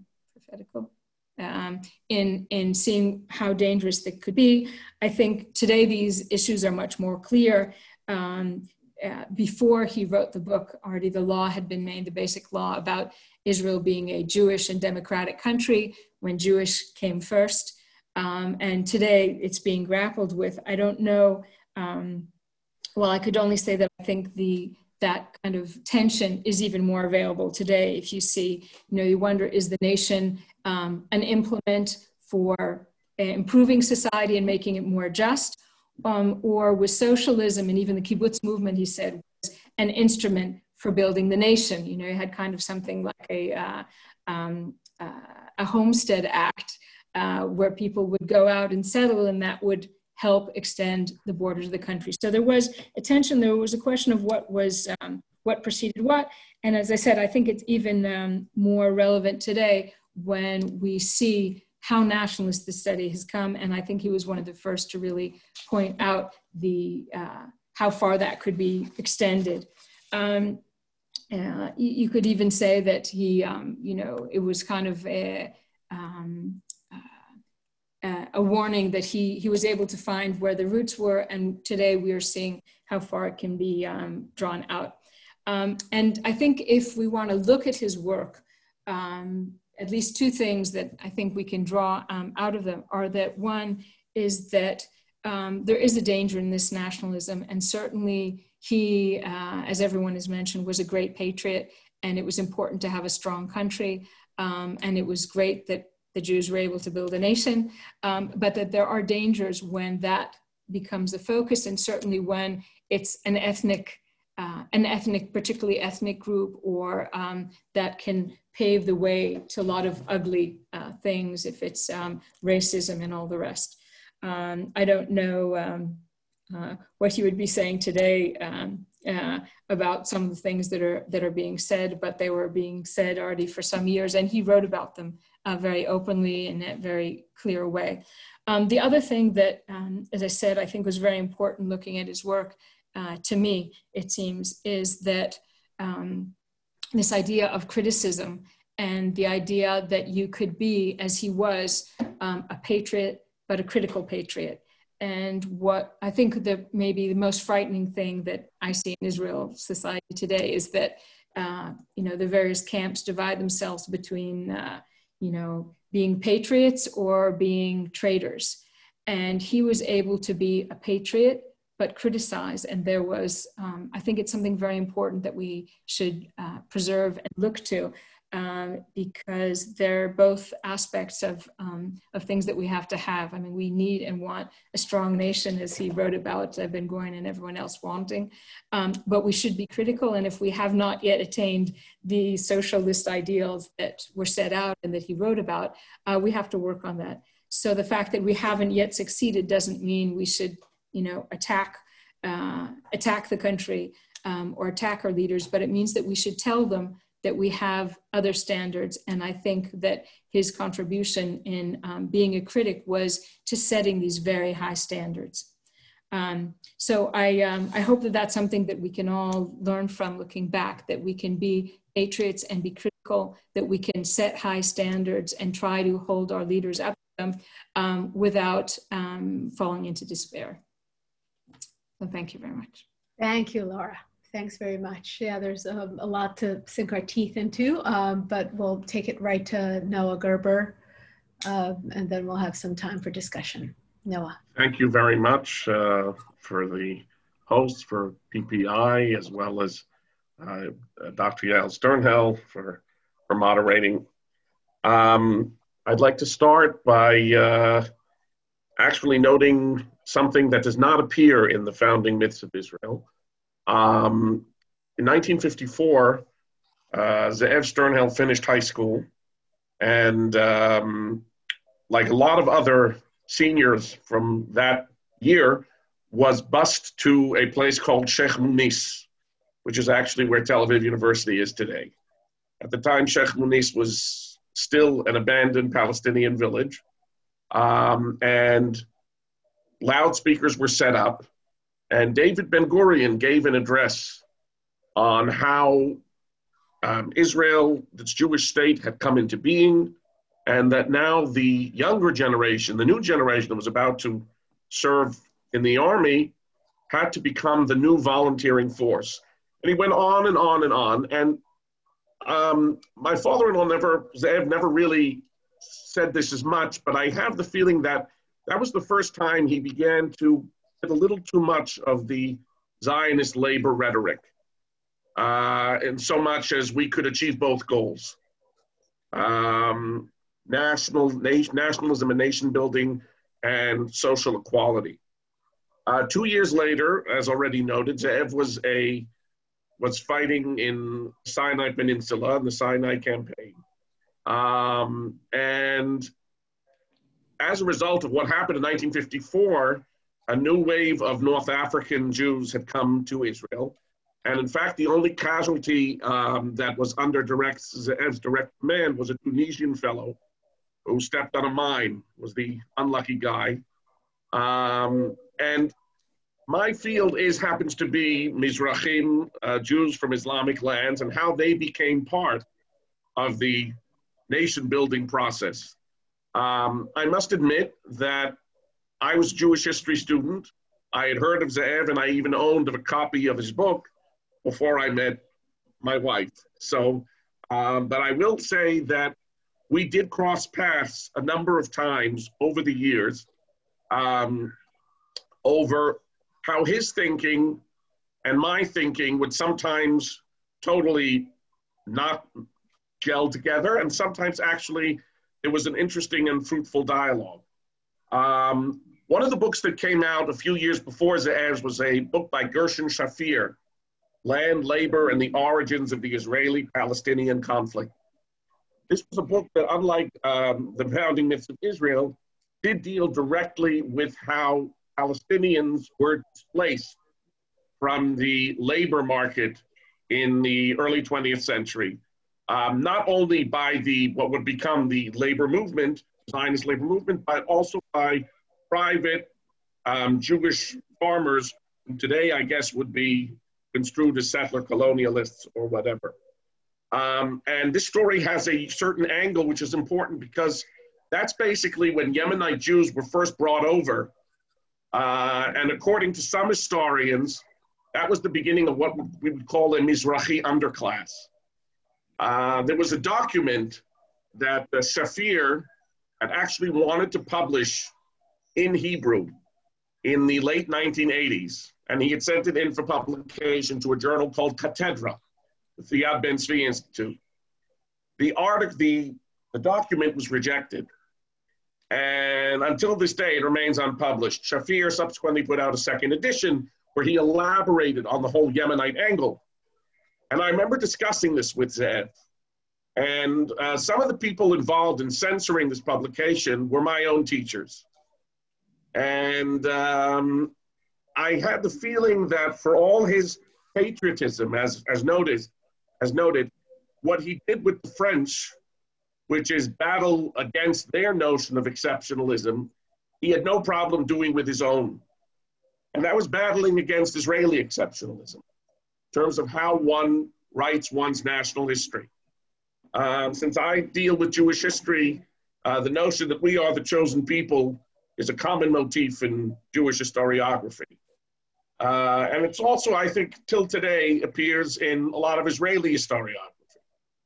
Um, in, in seeing how dangerous they could be. I think today these issues are much more clear. Um, uh, before he wrote the book, already the law had been made, the basic law about Israel being a Jewish and democratic country when Jewish came first. Um, and today it's being grappled with. I don't know, um, well, I could only say that I think the that kind of tension is even more available today. If you see, you know, you wonder, is the nation um, an implement for uh, improving society and making it more just? Um, or was socialism and even the kibbutz movement, he said, was an instrument for building the nation? You know, you had kind of something like a, uh, um, uh, a Homestead Act uh, where people would go out and settle, and that would help extend the borders of the country. So there was a tension, there was a question of what was, um, what preceded what. And as I said, I think it's even um, more relevant today when we see how nationalist this study has come. And I think he was one of the first to really point out the, uh, how far that could be extended. Um, uh, you, you could even say that he, um, you know, it was kind of a, um, Uh, a warning that he, he was able to find where the roots were, and today we are seeing how far it can be um, drawn out. Um, and I think if we want to look at his work, um, at least two things that I think we can draw um, out of them are that one is that um, there is a danger in this nationalism, and certainly he, uh, as everyone has mentioned, was a great patriot, and it was important to have a strong country, um, and it was great that the Jews were able to build a nation, um, but that there are dangers when that becomes the focus, and certainly when it's an ethnic, uh, an ethnic, particularly ethnic group, or um, that can pave the way to a lot of ugly uh, things if it's um, racism and all the rest. Um, I don't know um, uh, what you would be saying today um, uh, about some of the things that are that are being said, but they were being said already for some years, and he wrote about them uh, very openly in a very clear way. Um, the other thing that, um, as I said, I think was very important looking at his work, uh, to me, it seems, is that um, this idea of criticism and the idea that you could be, as he was, um, a patriot, but a critical patriot. And what I think that maybe the most frightening thing that I see in Israel society today is that, uh, you know, the various camps divide themselves between, uh, you know, being patriots or being traitors. And he was able to be a patriot, but criticize. And there was, um, I think it's something very important that we should uh, preserve and look to, um, because they're both aspects of, um, of things that we have to have. I mean, we need and want a strong nation, as he wrote about uh, Ben Gurion and everyone else wanting, um, but we should be critical. And if we have not yet attained the socialist ideals that were set out and that he wrote about, uh, we have to work on that. So the fact that we haven't yet succeeded doesn't mean we should, you know, attack, uh, attack the country um, or attack our leaders, but it means that we should tell them that we have other standards. And I think that his contribution in um, being a critic was to setting these very high standards. Um, so I, um, I hope that that's something that we can all learn from looking back, that we can be patriots and be critical, that we can set high standards and try to hold our leaders up to them um, without um, falling into despair. So thank you very much. Thank you, Laura. Thanks very much. Yeah, there's a, a lot to sink our teeth into, um, but we'll take it right to Noah Gerber, uh, and then we'll have some time for discussion. Noah. Thank you very much uh, for the host for P P I, as well as uh, Doctor Yael Sternhell for, for moderating. Um, I'd like to start by uh, actually noting something that does not appear in the founding myths of Israel. Um, in nineteen fifty-four, uh, Ze'ev Sternhell finished high school, and um, like a lot of other seniors from that year, was bused to a place called Sheikh Munis, which is actually where Tel Aviv University is today. At the time, Sheikh Munis was still an abandoned Palestinian village, um, and loudspeakers were set up. And David Ben Gurion gave an address on how um, Israel, its Jewish state, had come into being, and that now the younger generation, the new generation that was about to serve in the army, had to become the new volunteering force. And he went on and on and on. And um, my father-in-law never, Ze'ev never really said this as much, but I have the feeling that that was the first time he began to a little too much of the Zionist labor rhetoric, uh, in so much as we could achieve both goals. Um, national, nation, nationalism and nation building and social equality. Uh, two years later, as already noted, Ze'ev was, a, was fighting in Sinai Peninsula in the Sinai campaign. Um, and as a result of what happened in nineteen fifty-four, a new wave of North African Jews had come to Israel. And in fact, the only casualty um, that was under direct, Ze'ev's direct command was a Tunisian fellow who stepped on a mine, was the unlucky guy. Um, and my field is happens to be Mizrahim, uh, Jews from Islamic lands, and how they became part of the nation building process. Um, I must admit that I was a Jewish history student. I had heard of Ze'ev, and I even owned a copy of his book before I met my wife. So, um, but I will say that we did cross paths a number of times over the years um, over how his thinking and my thinking would sometimes totally not gel together, and sometimes actually it was an interesting and fruitful dialogue. Um, one of the books that came out a few years before Ze'ev's was a book by Gershon Shafir, Land, Labor, and the Origins of the Israeli-Palestinian Conflict. This was a book that, unlike um, the founding myths of Israel, did deal directly with how Palestinians were displaced from the labor market in the early twentieth century, um, not only by the what would become the labor movement, Zionist labor movement, but also by private um, Jewish farmers who today, I guess, would be construed as settler colonialists or whatever. Um, and this story has a certain angle which is important because that's basically when Yemenite Jews were first brought over. Uh, and according to some historians, that was the beginning of what we would call a Mizrahi underclass. Uh, there was a document that uh, Shafir had actually wanted to publish in Hebrew in the late nineteen eighties. And he had sent it in for publication to a journal called Katedra, the Yad Ben Tzvi Institute. The article, the, the document was rejected. And until this day, it remains unpublished. Shafir subsequently put out a second edition where he elaborated on the whole Yemenite angle. And I remember discussing this with Ze'ev. And uh, some of the people involved in censoring this publication were my own teachers. And um, I had the feeling that for all his patriotism, as, as, noted, as noted, what he did with the French, which is battle against their notion of exceptionalism, he had no problem doing with his own. And that was battling against Israeli exceptionalism in terms of how one writes one's national history. Um, since I deal with Jewish history, uh, the notion that we are the chosen people is a common motif in Jewish historiography. Uh, and it's also, I think, till today, appears in a lot of Israeli historiography.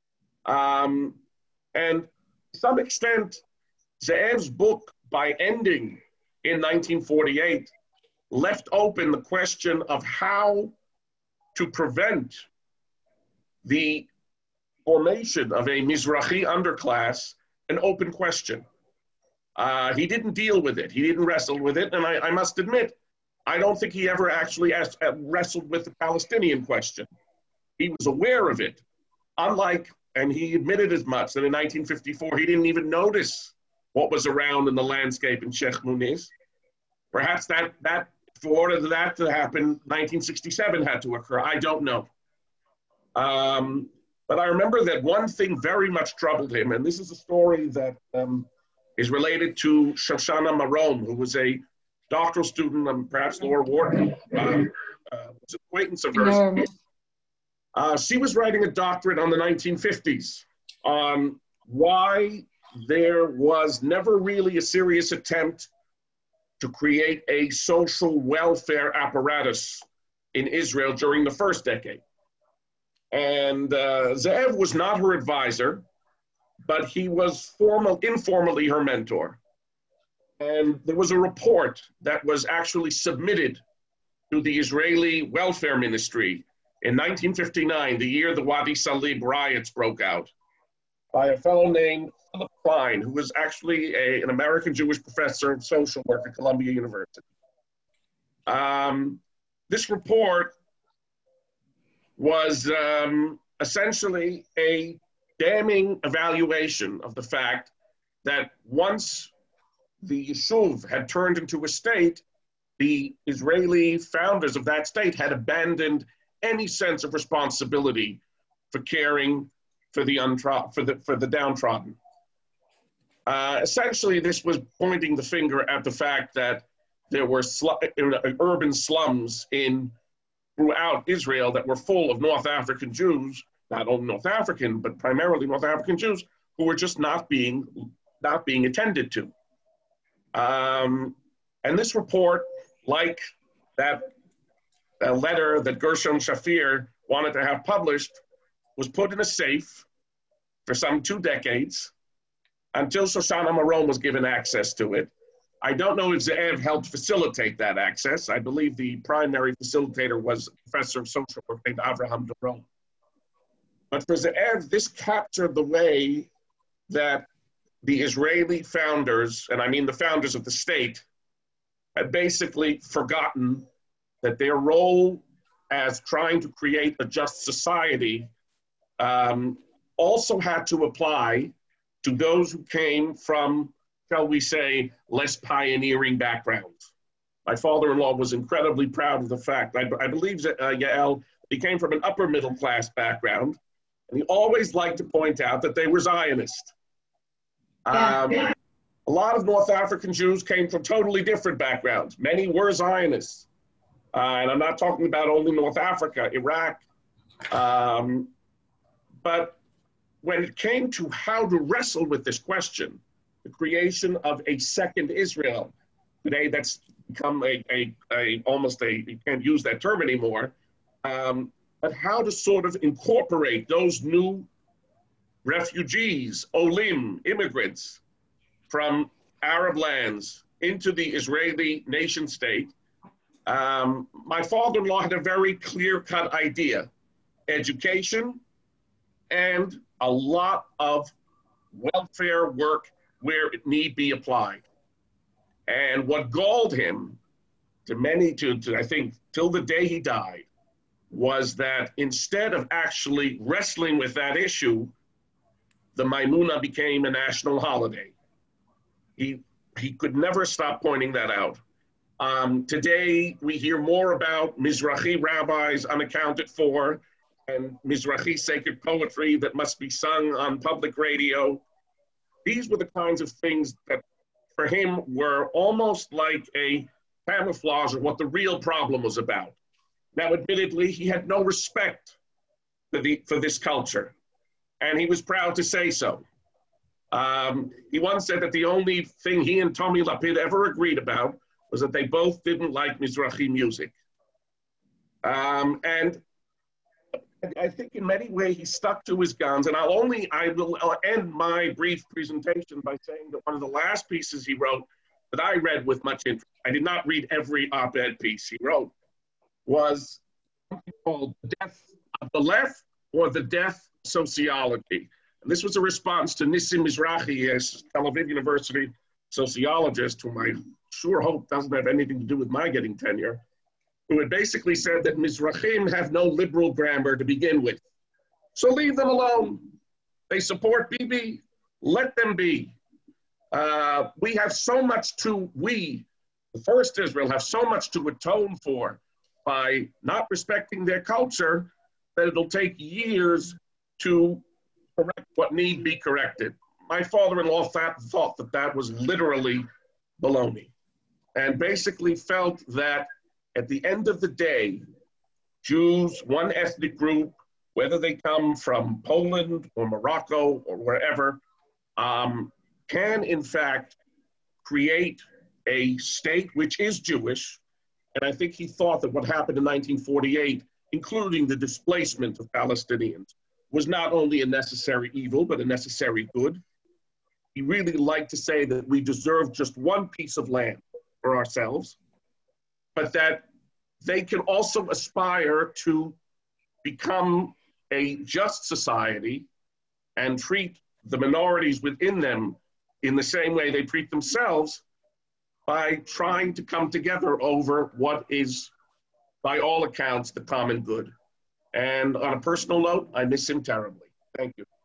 Um, and to some extent, Ze'ev's book, by ending in nineteen forty-eight, left open the question of how to prevent the formation of a Mizrahi underclass, an open question. Uh, he didn't deal with it. He didn't wrestle with it. And I, I must admit, I don't think he ever actually asked, uh, wrestled with the Palestinian question. He was aware of it, unlike, and he admitted as much, that in nineteen fifty-four, he didn't even notice what was around in the landscape in Sheikh Muniz. Perhaps that, that for order for that to happen, nineteen sixty-seven had to occur. I don't know. Um, but I remember that one thing very much troubled him, and this is a story that um, is related to Shoshana Maron, who was a doctoral student, and perhaps Laura Wharton um, uh, was an acquaintance of hers. No. Uh, she was writing a doctorate on the nineteen fifties on why there was never really a serious attempt to create a social welfare apparatus in Israel during the first decade. And uh, Ze'ev was not her advisor, but he was formal, informally her mentor. And there was a report that was actually submitted to the Israeli Welfare Ministry in nineteen fifty-nine, the year the Wadi Salib riots broke out, by a fellow named Philip Klein, who was actually a, an American Jewish professor of social work at Columbia University. Um, this report was um, essentially a damning evaluation of the fact that once the Yishuv had turned into a state, the Israeli founders of that state had abandoned any sense of responsibility for caring for the untro- for the for the downtrodden. Uh, essentially, this was pointing the finger at the fact that there were sl- urban slums in throughout Israel that were full of North African Jews, not only North African, but primarily North African Jews, who were just not being not being attended to. Um, and this report, like that, that letter that Gershon Shafir wanted to have published, was put in a safe for some two decades until Shoshana Maron was given access to it. I don't know if Ze'ev helped facilitate that access. I believe the primary facilitator was Professor of Social Work named Avraham Doron. But for Ze'ev, this captured the way that the Israeli founders, and I mean the founders of the state, had basically forgotten that their role as trying to create a just society um, also had to apply to those who came from, shall we say, less pioneering backgrounds. My father-in-law was incredibly proud of the fact, I, I believe that uh, Yael, he came from an upper middle class background, and he always liked to point out that they were Zionist. Um, yeah. A lot of North African Jews came from totally different backgrounds. Many were Zionists. Uh, and I'm not talking about only North Africa, Iraq. Um, but when it came to how to wrestle with this question, the creation of a second Israel, today that's become a, a, a almost a, you can't use that term anymore, um, but how to sort of incorporate those new refugees, olim, immigrants from Arab lands into the Israeli nation state. Um, my father-in-law had a very clear-cut idea: education and a lot of welfare work where it need be applied. And what galled him to many, to, to I think till the day he died, was that instead of actually wrestling with that issue, the Maimuna became a national holiday. He, he could never stop pointing that out. Um, today, we hear more about Mizrahi rabbis unaccounted for and Mizrahi sacred poetry that must be sung on public radio. These were the kinds of things that for him were almost like a camouflage of what the real problem was about. Now, admittedly, he had no respect for, the, for this culture, and he was proud to say so. Um, he once said that the only thing he and Tommy Lapid ever agreed about was that they both didn't like Mizrahi music. Um, and I think in many ways he stuck to his guns, and I'll only, I will I'll end my brief presentation by saying that one of the last pieces he wrote that I read with much interest, I did not read every op-ed piece he wrote, was something called The Death of the Left or The Death of Sociology. And this was a response to Nissim Mizrahi, a Tel Aviv University sociologist, whom I sure hope doesn't have anything to do with my getting tenure, who had basically said that Mizrahim have no liberal grammar to begin with. So leave them alone. They support Bibi, let them be. Uh, we have so much to, we, the first Israel, have so much to atone for by not respecting their culture that it'll take years to correct what need be corrected. My father-in-law thought, thought that that was literally baloney, and basically felt that at the end of the day, Jews, one ethnic group, whether they come from Poland or Morocco or wherever, um, can in fact create a state which is Jewish. And I think he thought that what happened in nineteen forty-eight, including the displacement of Palestinians, was not only a necessary evil, but a necessary good. He really liked to say that we deserve just one piece of land for ourselves, but that they can also aspire to become a just society and treat the minorities within them in the same way they treat themselves, by trying to come together over what is, by all accounts, the common good. And on a personal note, I miss him terribly. Thank you.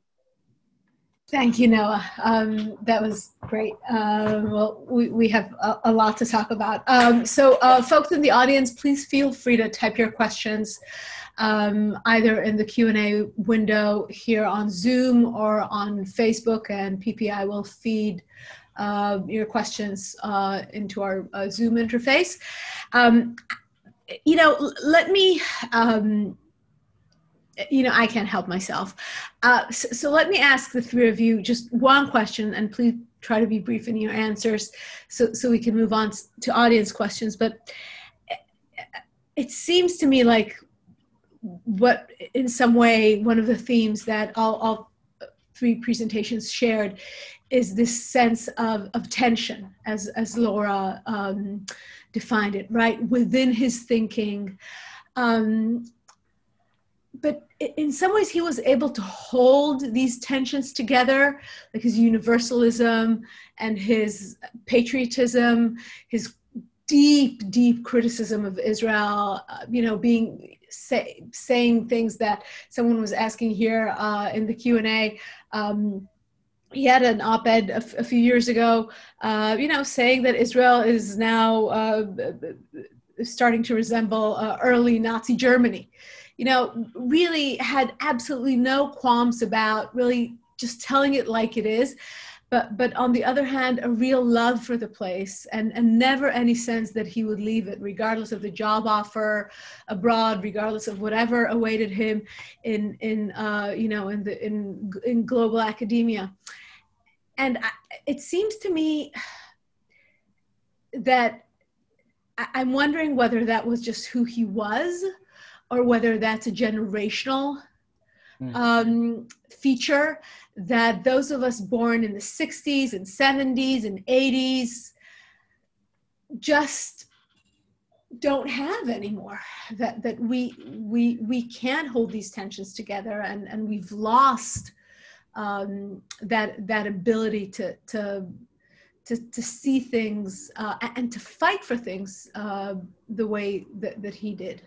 Thank you, Noah. Um, that was great. Uh, well, we, we have a, a lot to talk about. Um, so uh, folks in the audience, please feel free to type your questions um, either in the Q and A window here on Zoom or on Facebook, and P P I will feed uh, your questions uh, into our uh, Zoom interface. Um, you know, let me... Um, You know, I can't help myself. Uh, so, so let me ask the three of you just one question, and please try to be brief in your answers so, so we can move on to audience questions. But it seems to me like what, in some way, one of the themes that I'll, I'll three presentations shared is this sense of, of tension, as, as Laura um, defined it, right, within his thinking. Um, but in some ways, he was able to hold these tensions together, like his universalism and his patriotism, his deep, deep criticism of Israel, uh, you know, being say, saying things that someone was asking here uh, in the Q and A. Um, he had an op-ed a, a few years ago, uh, you know, saying that Israel is now uh, starting to resemble uh, early Nazi Germany. You know, really had absolutely no qualms about really just telling it like it is. But, but on the other hand, a real love for the place, and, and never any sense that he would leave it, regardless of the job offer abroad, regardless of whatever awaited him in, in uh, you know, in, the, in, in global academia. And I, it seems to me that I, I'm wondering whether that was just who he was, or whether that's a generational um, feature, that those of us born in the sixties and seventies and eighties just don't have anymore, that, that we, we, we can't hold these tensions together, and, and we've lost um, that, that ability to, to, to, to see things uh, and to fight for things uh, the way that, that he did.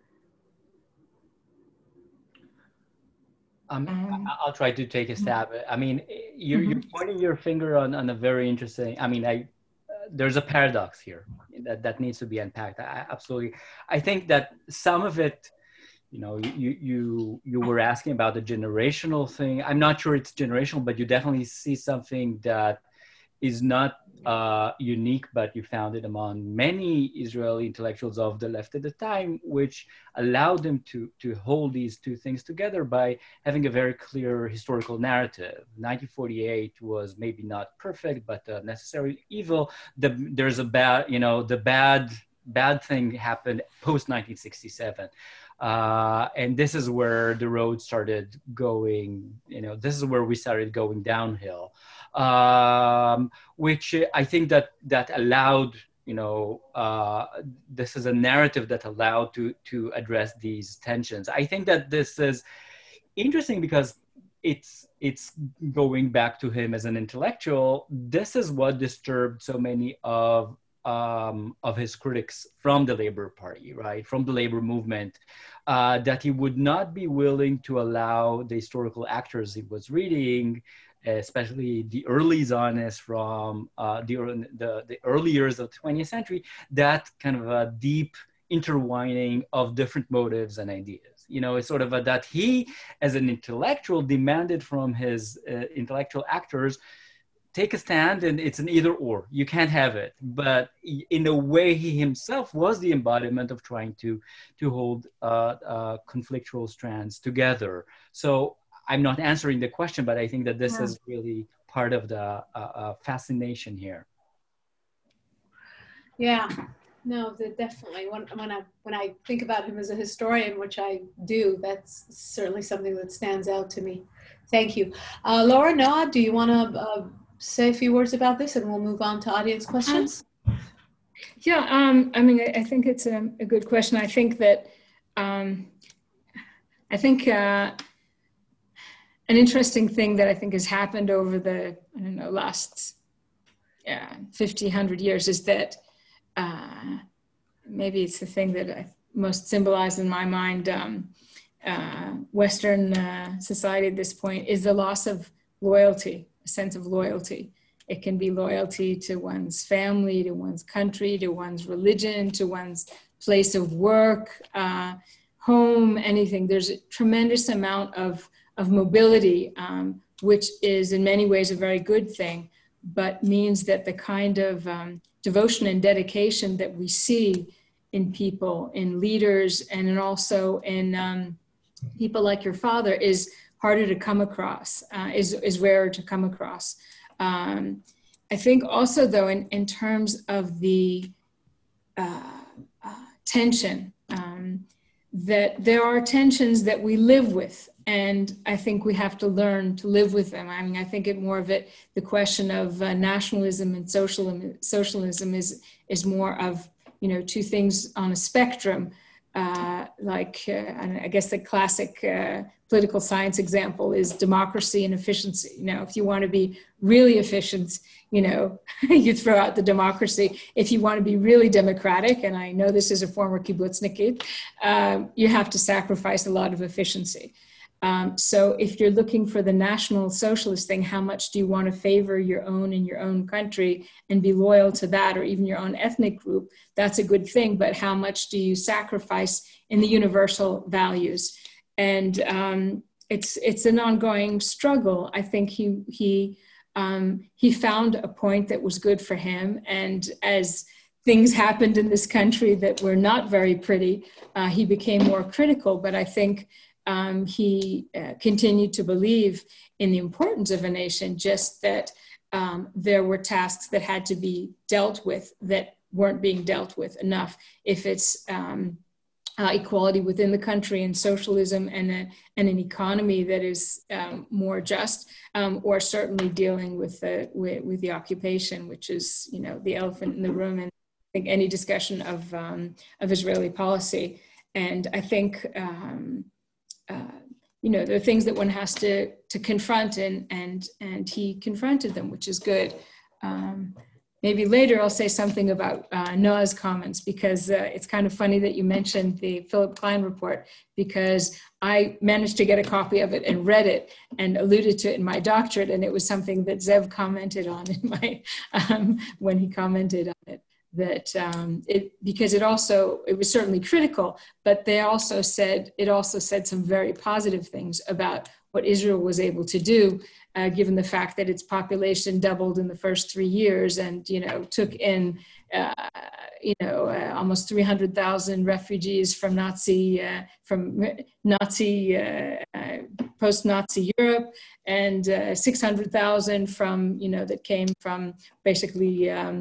Um, I'll try to take a stab. I mean, you're, mm-hmm. you're pointing your finger on, on a very interesting, I mean, I, uh, there's a paradox here that, that needs to be unpacked. I, absolutely. I think that some of it, you know, you, you, you were asking about the generational thing. I'm not sure it's generational, but you definitely see something that is not uh, unique, but you found it among many Israeli intellectuals of the left at the time, which allowed them to, to hold these two things together by having a very clear historical narrative. nineteen forty-eight was maybe not perfect, but uh, necessary evil. The, there's a bad, you know, the bad, bad thing happened post nineteen sixty-seven. Uh, and this is where the road started going, you know, this is where we started going downhill. Um, which I think that that allowed, you know, uh, this is a narrative that allowed to to address these tensions. I think that this is interesting because it's it's going back to him as an intellectual. This is what disturbed so many of um, of his critics from the Labor Party, right, from the labor movement, uh, that he would not be willing to allow the historical actors he was reading, especially the early Zionists from uh, the, the, the early years of the twentieth century, that kind of a deep intertwining of different motives and ideas. You know, it's sort of a, that he, as an intellectual, demanded from his uh, intellectual actors, take a stand, and it's an either or. You can't have it. But in a way, he himself was the embodiment of trying to, to hold uh, uh, conflictual strands together. So I'm not answering the question, but I think that this yeah. is really part of the uh, uh, fascination here. Yeah, no, definitely. When, when, I, when I think about him as a historian, which I do, that's certainly something that stands out to me. Thank you. Uh, Laura, Noah, do you want to uh, say a few words about this, and we'll move on to audience questions? Um, yeah, um, I mean, I, I think it's a, a good question. I think that, um, I think, uh, an interesting thing that I think has happened over the, I don't know, last uh, fifty, one hundred years is that uh, maybe it's the thing that I most symbolize in my mind, um, uh, Western uh, society at this point, is the loss of loyalty, a sense of loyalty. It can be loyalty to one's family, to one's country, to one's religion, to one's place of work, uh, home, anything. There's a tremendous amount of of mobility, um, which is in many ways a very good thing, but means that the kind of um, devotion and dedication that we see in people, in leaders, and in also in um, people like your father is harder to come across, uh, is, is rarer to come across. Um, I think also though, in, in terms of the uh, uh, tension, um, that there are tensions that we live with, And I think we have to learn to live with them. I mean, I think it more of it, the question of uh, nationalism and socialism, socialism is, is more of, you know, two things on a spectrum. Uh, like, uh, and I guess the classic uh, political science example is democracy and efficiency. You know, if you want to be really efficient, you know, you throw out the democracy. If you want to be really democratic, and I know this is a former kibbutznikid, uh, you have to sacrifice a lot of efficiency. Um, so if you're looking for the national socialist thing, how much do you want to favor your own in your own country and be loyal to that, or even your own ethnic group? That's a good thing, but how much do you sacrifice in the universal values? And um, it's it's an ongoing struggle. I think he he um, he found a point that was good for him, and as things happened in this country that were not very pretty, uh, he became more critical. But I think Um, he uh, continued to believe in the importance of a nation, just that um, there were tasks that had to be dealt with that weren't being dealt with enough. If it's um, uh, equality within the country and socialism and, a, and an economy that is um, more just, um, or certainly dealing with the, with, with the occupation, which is, you know, the elephant in the room, and I think any discussion of, um, of Israeli policy. And I think, um, Uh, you know, there are things that one has to to confront, and and and he confronted them, which is good. Um, maybe later I'll say something about uh, Noah's comments, because uh, it's kind of funny that you mentioned the Philip Klein report, because I managed to get a copy of it and read it and alluded to it in my doctorate, and it was something that Zev commented on in my um, when he commented on it. That um, it, because it also, it was certainly critical, but they also said, it also said some very positive things about what Israel was able to do, uh, given the fact that its population doubled in the first three years and, you know, took in, uh, you know, uh, almost three hundred thousand refugees from Nazi, uh, from Nazi, uh, uh, post-Nazi Europe, and uh, six hundred thousand from, you know, that came from basically, um,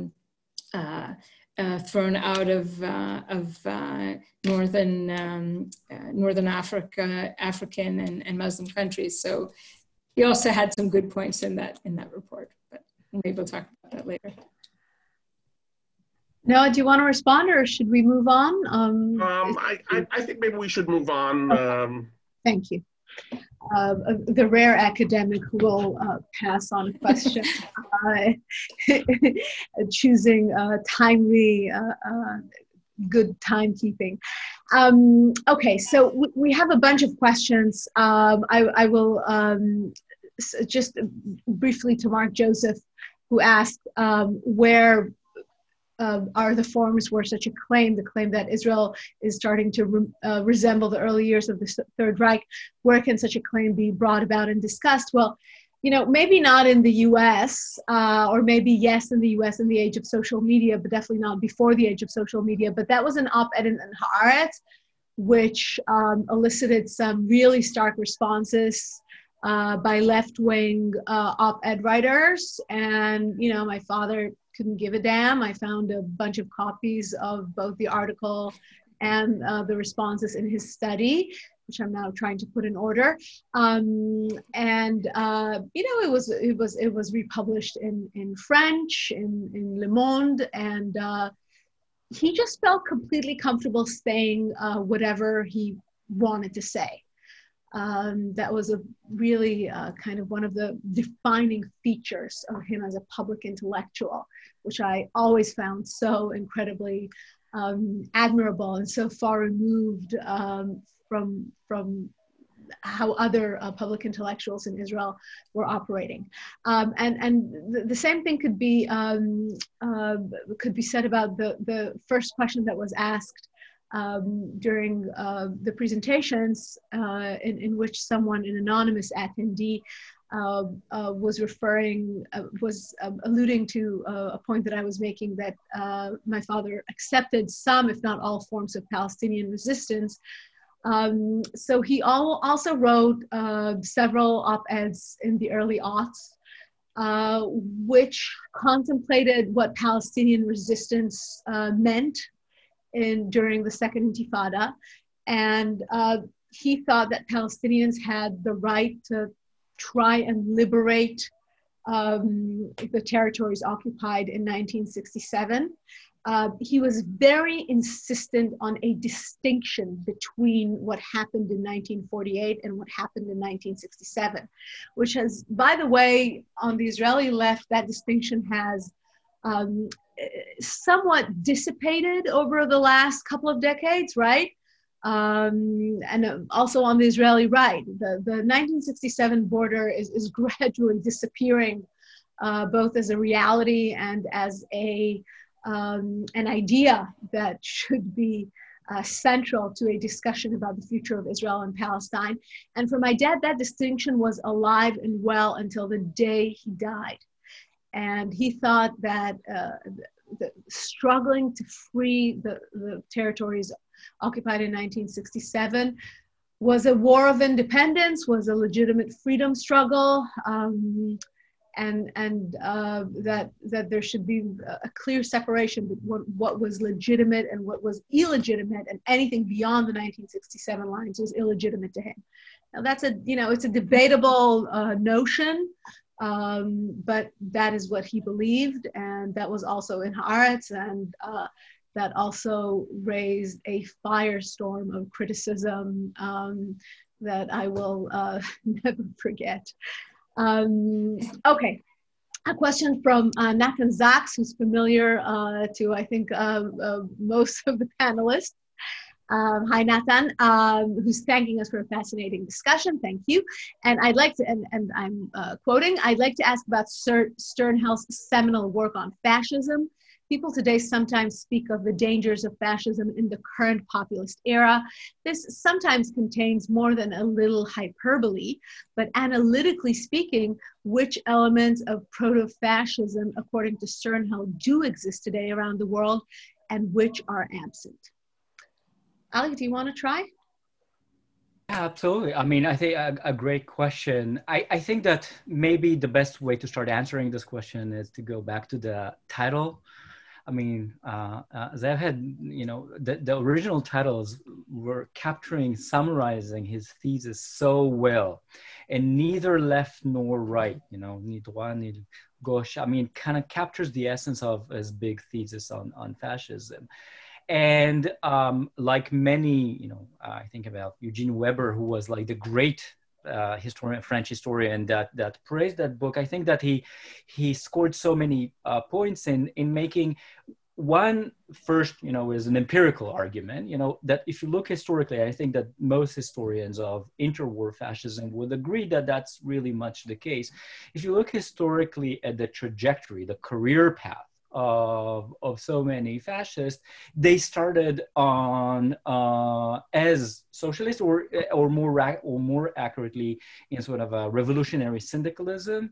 Uh, uh, thrown out of uh, of uh, northern um, uh, northern Africa, African and, and Muslim countries. So he also had some good points in that in that report. But maybe we'll talk about that later. Noah, do you want to respond, or should we move on? Um, um, I, I I think maybe we should move on. Okay. Um, Thank you. Uh, the rare academic who will uh, pass on questions, uh, choosing uh, timely, uh, uh, good timekeeping. Um, okay, so we, we have a bunch of questions. Um, I, I will um, just briefly to Mark Joseph, who asked um, where Uh, are the forms where such a claim, the claim that Israel is starting to re uh, resemble the early years of the Third Reich, where can such a claim be brought about and discussed? Well, you know, maybe not in the U S, uh, or maybe yes in the U S in the age of social media, but definitely not before the age of social media. But that was an op-ed in Haaretz, which um, elicited some really stark responses uh, by left-wing uh, op-ed writers. And, you know, my father couldn't give a damn. I found a bunch of copies of both the article and uh, the responses in his study, which I'm now trying to put in order. Um, and uh, you know, it was it was it was republished in in French, in in Le Monde, and uh, he just felt completely comfortable saying uh, whatever he wanted to say. Um, that was a really uh, kind of one of the defining features of him as a public intellectual, which I always found so incredibly um, admirable and so far removed um, from, from how other uh, public intellectuals in Israel were operating. Um, and and the, the same thing could be, um, uh, could be said about the, the first question that was asked Um, during uh, the presentations, uh, in, in which someone, an anonymous attendee, uh, uh, was referring, uh, was uh, alluding to uh, a point that I was making, that uh, my father accepted some, if not all, forms of Palestinian resistance. Um, so he all, also wrote uh, several op-eds in the early aughts, uh, which contemplated what Palestinian resistance uh, meant in during the Second Intifada, and uh, he thought that Palestinians had the right to try and liberate um, the territories occupied in nineteen sixty-seven. Uh, he was very insistent on a distinction between what happened in nineteen forty-eight and what happened in nineteen sixty-seven, which has, by the way, on the Israeli left, that distinction has um, somewhat dissipated over the last couple of decades, right? Um, and also on the Israeli right, the, the nineteen sixty-seven border is, is gradually disappearing, uh, both as a reality and as a um, an idea that should be uh, central to a discussion about the future of Israel and Palestine. And for my dad, that distinction was alive and well until the day he died. And he thought that uh, the, the struggling to free the, the territories occupied in nineteen sixty-seven was a war of independence, was a legitimate freedom struggle, um, and and uh, that that there should be a clear separation between what, what was legitimate and what was illegitimate, and anything beyond the nineteen sixty-seven lines was illegitimate to him. Now that's a, you know, it's a debatable uh, notion, um, but that is what he believed, and that was also in Haaretz, and uh, that also raised a firestorm of criticism um, that I will uh, never forget. Um, okay, a question from uh, Nathan Zaks, who's familiar uh, to, I think, uh, uh, most of the panelists. Um, hi, Nathan, um, who's thanking us for a fascinating discussion. Thank you. And I'd like to, and, and I'm uh, quoting, I'd like to ask about Sir Sternhell's seminal work on fascism. People today sometimes speak of the dangers of fascism in the current populist era. This sometimes contains more than a little hyperbole, but analytically speaking, which elements of proto-fascism, according to Sternhell, do exist today around the world, and which are absent? Ali, do you want to try? Yeah, absolutely. I mean, I think a, a great question. I, I think that maybe the best way to start answering this question is to go back to the title. I mean, uh, uh, Zev had, you know, the, the original titles were capturing, summarizing his thesis so well, and neither left nor right, you know, ni droit ni gauche. I mean, kind of captures the essence of his big thesis on, on fascism. And um, like many, you know, I think about Eugene Weber, who was like the great uh, historian, French historian that that praised that book. I think that he he scored so many uh, points in in making one first, you know, is an empirical argument, you know, that if you look historically, I think that most historians of interwar fascism would agree that that's really much the case. If you look historically at the trajectory, the career path of of so many fascists, they started on uh, as socialists, or or more or more accurately in sort of a revolutionary syndicalism.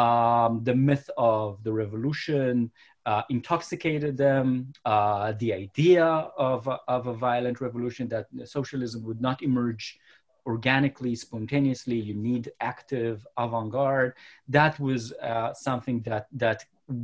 Um, the myth of the revolution uh, intoxicated them. Uh, the idea of a, of a violent revolution, that socialism would not emerge organically, spontaneously. You need active avant-garde. That was uh, something that that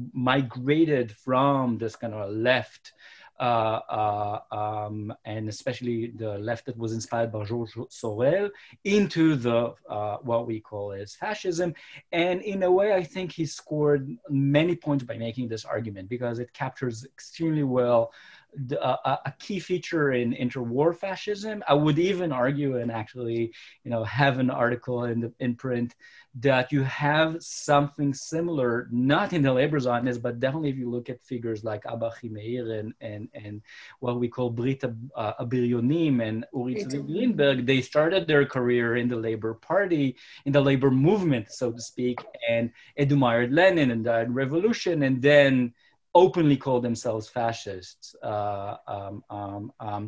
migrated from this kind of left, uh, uh, um, and especially the left that was inspired by Georges Sorel, into the uh, what we call as fascism. And in a way, I think he scored many points by making this argument, because it captures extremely well the, uh, a key feature in interwar fascism. I would even argue, and actually, you know, have an article in the in print, that you have something similar, not in the labor Zionists, but definitely if you look at figures like Abba Achimeir and and and what we call Brit Abiryonim and Uri Tzvi Greenberg, they started their career in the Labor Party, in the labor movement, so to speak, and admired Lenin and the revolution, and then openly call themselves fascists. Uh, um, um, um,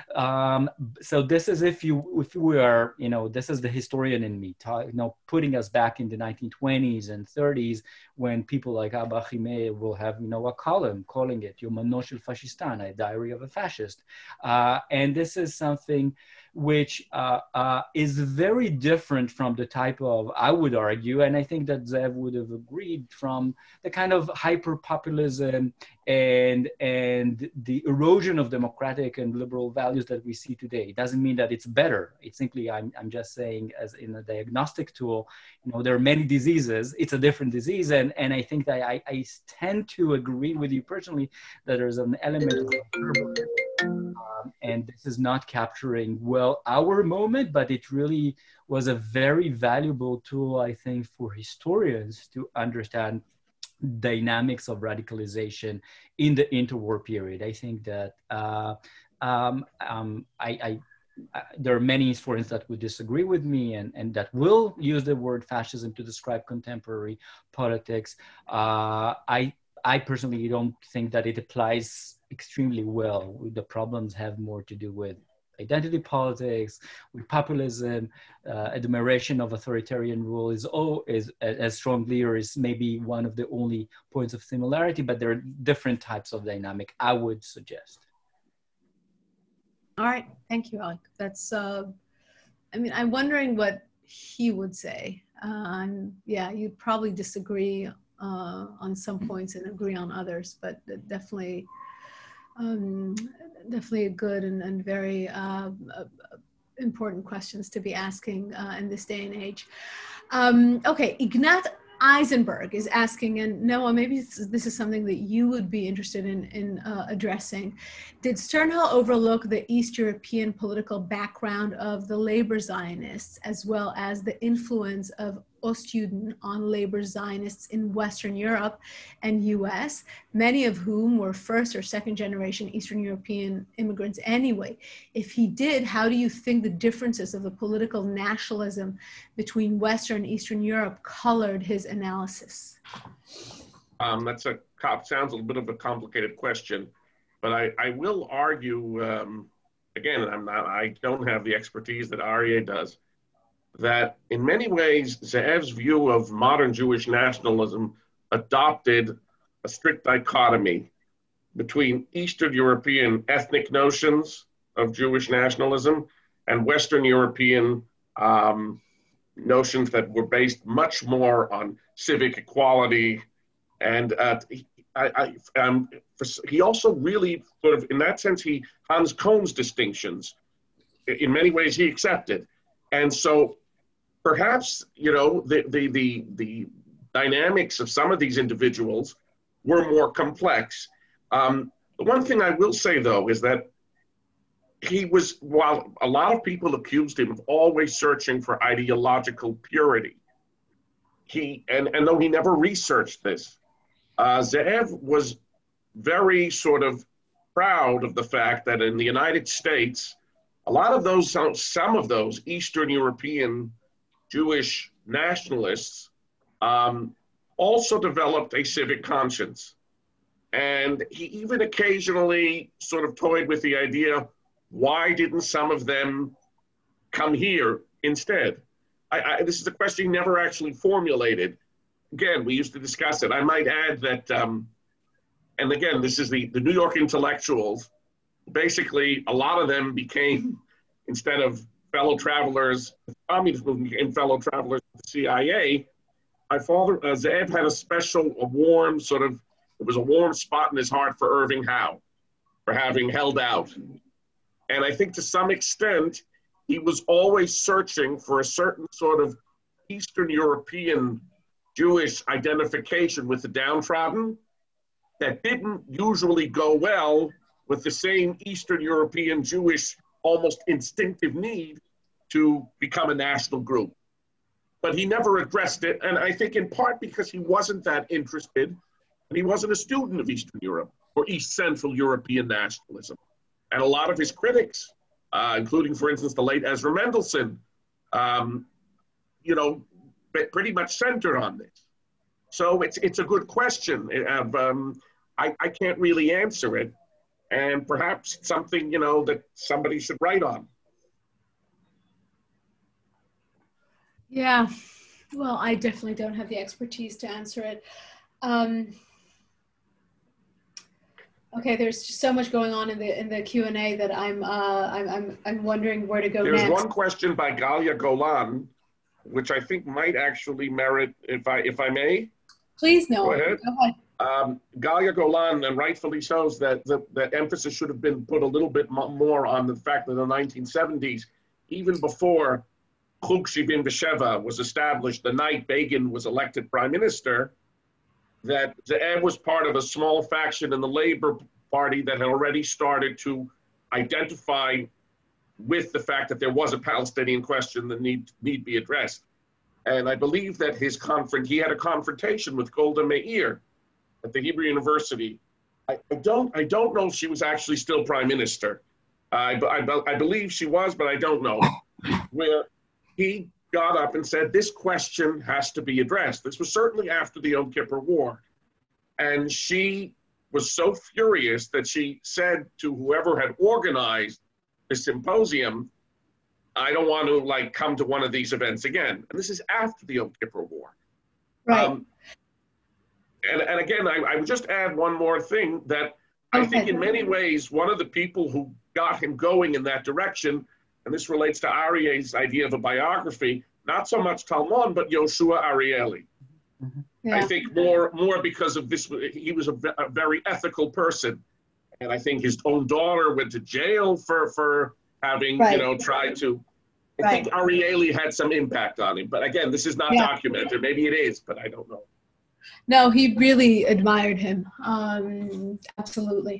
um, so this is, if you, if we are, you know, this is the historian in me, talk, you know, putting us back in the nineteen twenties and thirties, when people like Abba Achimeir will have, you know, a column calling it Yomano shel Fashistan, a diary of a fascist. Uh, and this is something which uh, uh, is very different from the type of, I would argue, and I think that Zev would have agreed, from the kind of hyper-populism and, and the erosion of democratic and liberal values that we see today. It doesn't mean that it's better. It's simply, I'm, I'm just saying, as in a diagnostic tool, you know, there are many diseases. It's a different disease. And, and I think that I, I tend to agree with you personally that there's an element of um, and this is not capturing well our moment, but it really was a very valuable tool, I think, for historians to understand dynamics of radicalization in the interwar period. I think that uh, um, um, I, I Uh, there are many historians that would disagree with me and, and that will use the word fascism to describe contemporary politics. Uh, I, I personally don't think that it applies extremely well. The problems have more to do with identity politics, with populism, uh, admiration of authoritarian rule is, oh, is as strong leader is maybe one of the only points of similarity, but there are different types of dynamic, I would suggest. All right, thank you, Alec. That's, uh, I mean, I'm wondering what he would say. Um, yeah, you'd probably disagree uh, on some points and agree on others, but definitely, um, definitely a good and, and very uh, uh, important questions to be asking uh, in this day and age. Um, okay, Ignat Eisenberg is asking, and Noah, maybe this is, this is something that you would be interested in, in uh, addressing. Did Sternhell overlook the East European political background of the labor Zionists, as well as the influence of Ostjuden on labor Zionists in Western Europe and U S, many of whom were first or second generation Eastern European immigrants anyway? If he did, how do you think the differences of the political nationalism between Western and Eastern Europe colored his analysis? Um, that's a sounds a bit of a complicated question, but I, I will argue, um, again, I'm not, I don't have the expertise that Aryeh does, that in many ways, Ze'ev's view of modern Jewish nationalism adopted a strict dichotomy between Eastern European ethnic notions of Jewish nationalism and Western European um, notions that were based much more on civic equality. And uh, I, I, um, for, he also really sort of, in that sense, he, Hans Kohm's distinctions, in many ways he accepted. And so perhaps, you know, the, the, the, the dynamics of some of these individuals were more complex. Um, the one thing I will say, though, is that he was, while a lot of people accused him of always searching for ideological purity, he, and, and though he never researched this, uh, Ze'ev was very sort of proud of the fact that in the United States, a lot of those, some of those Eastern European Jewish nationalists um, also developed a civic conscience. And he even occasionally sort of toyed with the idea, why didn't some of them come here instead? I, I, this is a question he never actually formulated. Again, we used to discuss it. I might add that, um, and again, this is the, the New York intellectuals, basically a lot of them became, instead of fellow travelers, the communist movement became fellow travelers with the C I A. My father, uh, Ze'ev had a special, a warm sort of, it was a warm spot in his heart for Irving Howe, for having held out. And I think to some extent, he was always searching for a certain sort of Eastern European Jewish identification with the downtrodden that didn't usually go well with the same Eastern European Jewish almost instinctive need to become a national group. But he never addressed it, and I think in part because he wasn't that interested, and he wasn't a student of Eastern Europe or East Central European nationalism. And a lot of his critics, uh, including, for instance, the late Ezra Mendelsohn, um, you know, pretty much centered on this. So it's it's a good question. Um, I, I can't really answer it. And perhaps it's something, you know, that somebody should write on. Yeah, well, I definitely don't have the expertise to answer it. Um, Okay, there's just so much going on in the in the Q and A that I'm uh, I'm I'm I'm wondering where to go There's next. one question by Galia Golan, which I think might actually merit, if I if I may. Please, no. Go ahead. Go ahead. Um, Galia Golan, and rightfully so, that the, that emphasis should have been put a little bit more on the fact that in the nineteen seventies, even before Chug Shivim V'Sheva was established, the night Begin was elected prime minister, that Ze'ev was part of a small faction in the Labor Party that had already started to identify with the fact that there was a Palestinian question that need need be addressed. And I believe that his confront, he had a confrontation with Golda Meir at the Hebrew University. I, I don't I don't know if she was actually still prime minister. I, I, I believe she was, but I don't know. Where he got up and said, this question has to be addressed. This was certainly after the Yom Kippur War. And she was so furious that she said to whoever had organized the symposium, I don't want to like come to one of these events again. And this is after the Yom Kippur War. Right. Um, and, and again, I, I would just add one more thing that I Okay. think in many ways, one of the people who got him going in that direction, and this relates to Aryeh's idea of a biography, not so much Talmon, but Yoshua Arieli. Mm-hmm. Yeah. I think more, more because of this, he was a, a very ethical person. And I think his own daughter went to jail for, for having, Right. you know, tried to, I Right. think Arieli had some impact on him. But again, this is not Yeah. documented. Maybe it is, but I don't know. No, he really admired him. Um, absolutely.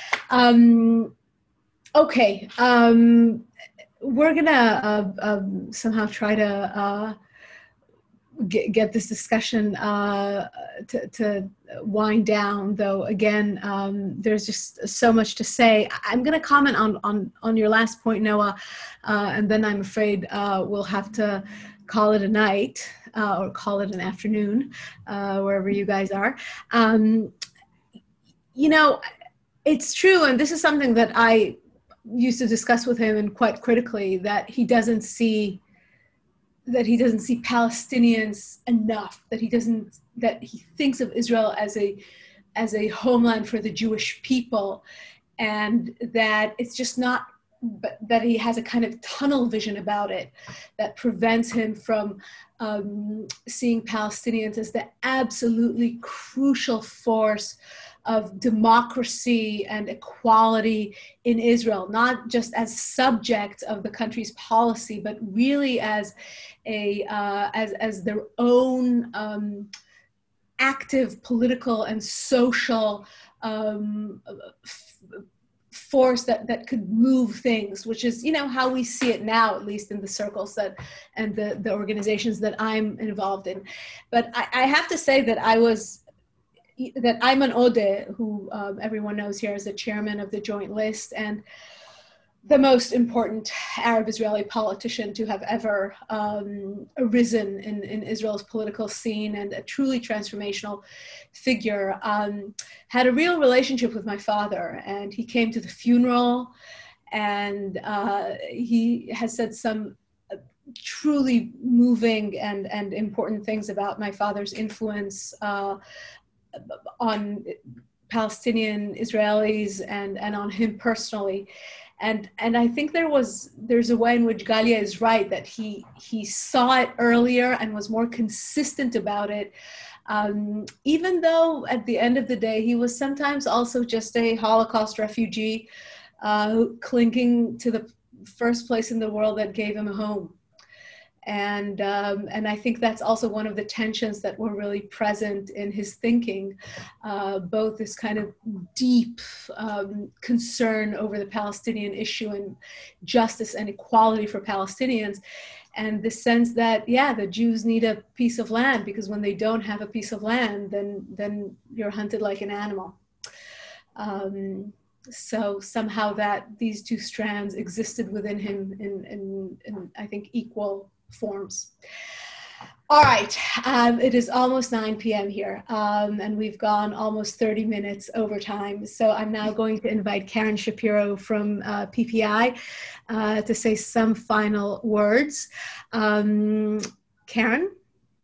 Um, okay. Um, we're going to uh, um, somehow try to uh, get, get this discussion uh, to, to wind down, though, again, um, there's just so much to say. I'm going to comment on, on, on your last point, Noah, uh, and then I'm afraid uh, we'll have to call it a night. Uh, or call it an afternoon, uh, wherever you guys are. Um, you know, it's true, and this is something that I used to discuss with him, and quite critically, that he doesn't see that he doesn't see Palestinians enough. That he doesn't that he thinks of Israel as a as a homeland for the Jewish people, and that it's just not. But that he has a kind of tunnel vision about it that prevents him from um, seeing Palestinians as the absolutely crucial force of democracy and equality in Israel, not just as subjects of the country's policy, but really as a uh, as as their own um, active political and social um, force that, that could move things, which is, you know, how we see it now, at least in the circles that and the, the organizations that I'm involved in. But I, I have to say that I was, that Ayman Odeh, who um, everyone knows here as the chairman of the Joint List and the most important Arab-Israeli politician to have ever um, arisen in, in Israel's political scene and a truly transformational figure, um, had a real relationship with my father. And he came to the funeral, and uh, he has said some truly moving and, and important things about my father's influence uh, on Palestinian Israelis and, and on him personally. And and I think there was there's a way in which Galia is right, that he he saw it earlier and was more consistent about it, um, even though at the end of the day he was sometimes also just a Holocaust refugee uh, clinging to the first place in the world that gave him a home. And um, and I think that's also one of the tensions that were really present in his thinking, uh, both this kind of deep um, concern over the Palestinian issue and justice and equality for Palestinians, and the sense that, yeah, the Jews need a piece of land, because when they don't have a piece of land, then then you're hunted like an animal. Um, so somehow that these two strands existed within him in, in, in I think, equal forms. All right, um, it is almost nine p.m. here, um, and we've gone almost thirty minutes over time. So I'm now going to invite Karen Shapiro from uh, P P I uh, to say some final words. Um, Karen?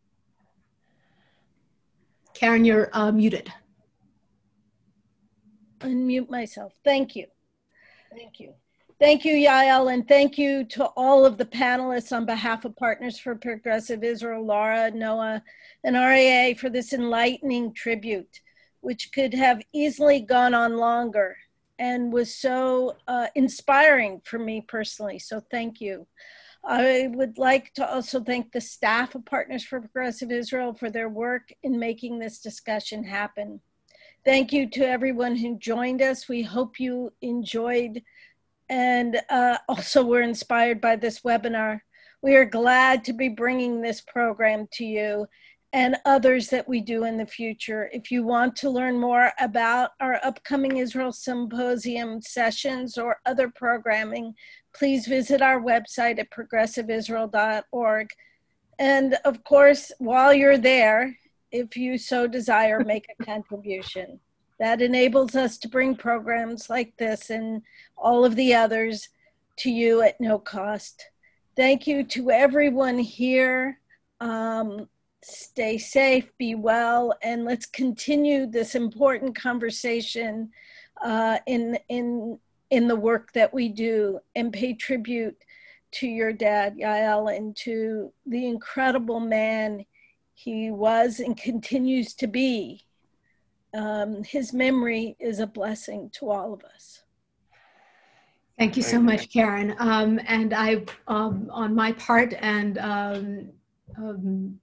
Karen, you're uh, muted. unmute myself. Thank you. Thank you. Thank you, Yael, and thank you to all of the panelists on behalf of Partners for Progressive Israel, Laura, Noah, and R A A for this enlightening tribute, which could have easily gone on longer and was so uh, inspiring for me personally. So thank you. I would like to also thank the staff of Partners for Progressive Israel for their work in making this discussion happen. Thank you to everyone who joined us. We hope you enjoyed and uh, also were inspired by this webinar. We are glad to be bringing this program to you and others that we do in the future. If you want to learn more about our upcoming Israel Symposium sessions or other programming, please visit our website at progressive israel dot org. And of course, while you're there, if you so desire, make a contribution. That enables us to bring programs like this and all of the others to you at no cost. Thank you to everyone here. Um, stay safe, be well, and let's continue this important conversation uh, in, in, in the work that we do, and pay tribute to your dad, Yael, and to the incredible man he was and continues to be. Um, his memory is a blessing to all of us. Thank you so much, Karen. Um, and I, um, on my part, and um, um,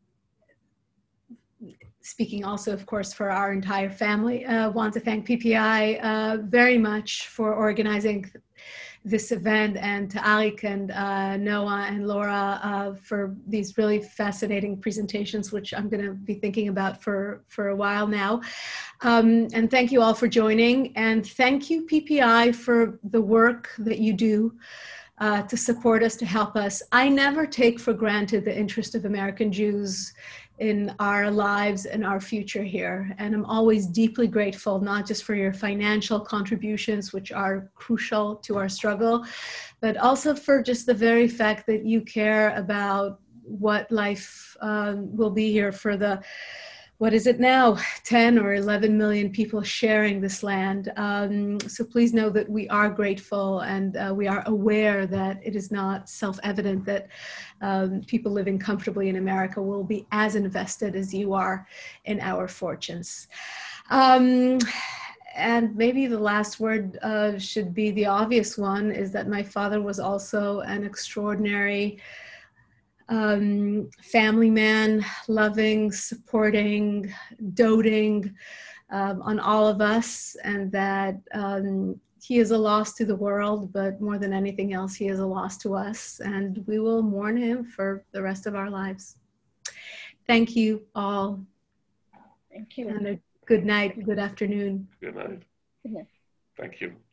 speaking also, of course, for our entire family, uh, want to thank P P I uh, very much for organizing this event, and to Arik and uh, Noah and Laura uh, for these really fascinating presentations, which I'm going to be thinking about for, for a while now. Um, and thank you all for joining. And thank you, P P I, for the work that you do uh, to support us, to help us. I never take for granted the interest of American Jews in our lives and our future here. And I'm always deeply grateful, not just for your financial contributions, which are crucial to our struggle, but also for just the very fact that you care about what life um, will be here for the, what is it now, ten or eleven million people sharing this land. Um, so please know that we are grateful, and uh, we are aware that it is not self-evident that um, people living comfortably in America will be as invested as you are in our fortunes. Um, and maybe the last word uh, should be the obvious one, is that my father was also an extraordinary Um, family man, loving, supporting, doting um, on all of us, and that um, he is a loss to the world, but more than anything else, he is a loss to us, and we will mourn him for the rest of our lives. Thank you all. Thank you. And a good night, good afternoon. Good night. Good night. Thank you.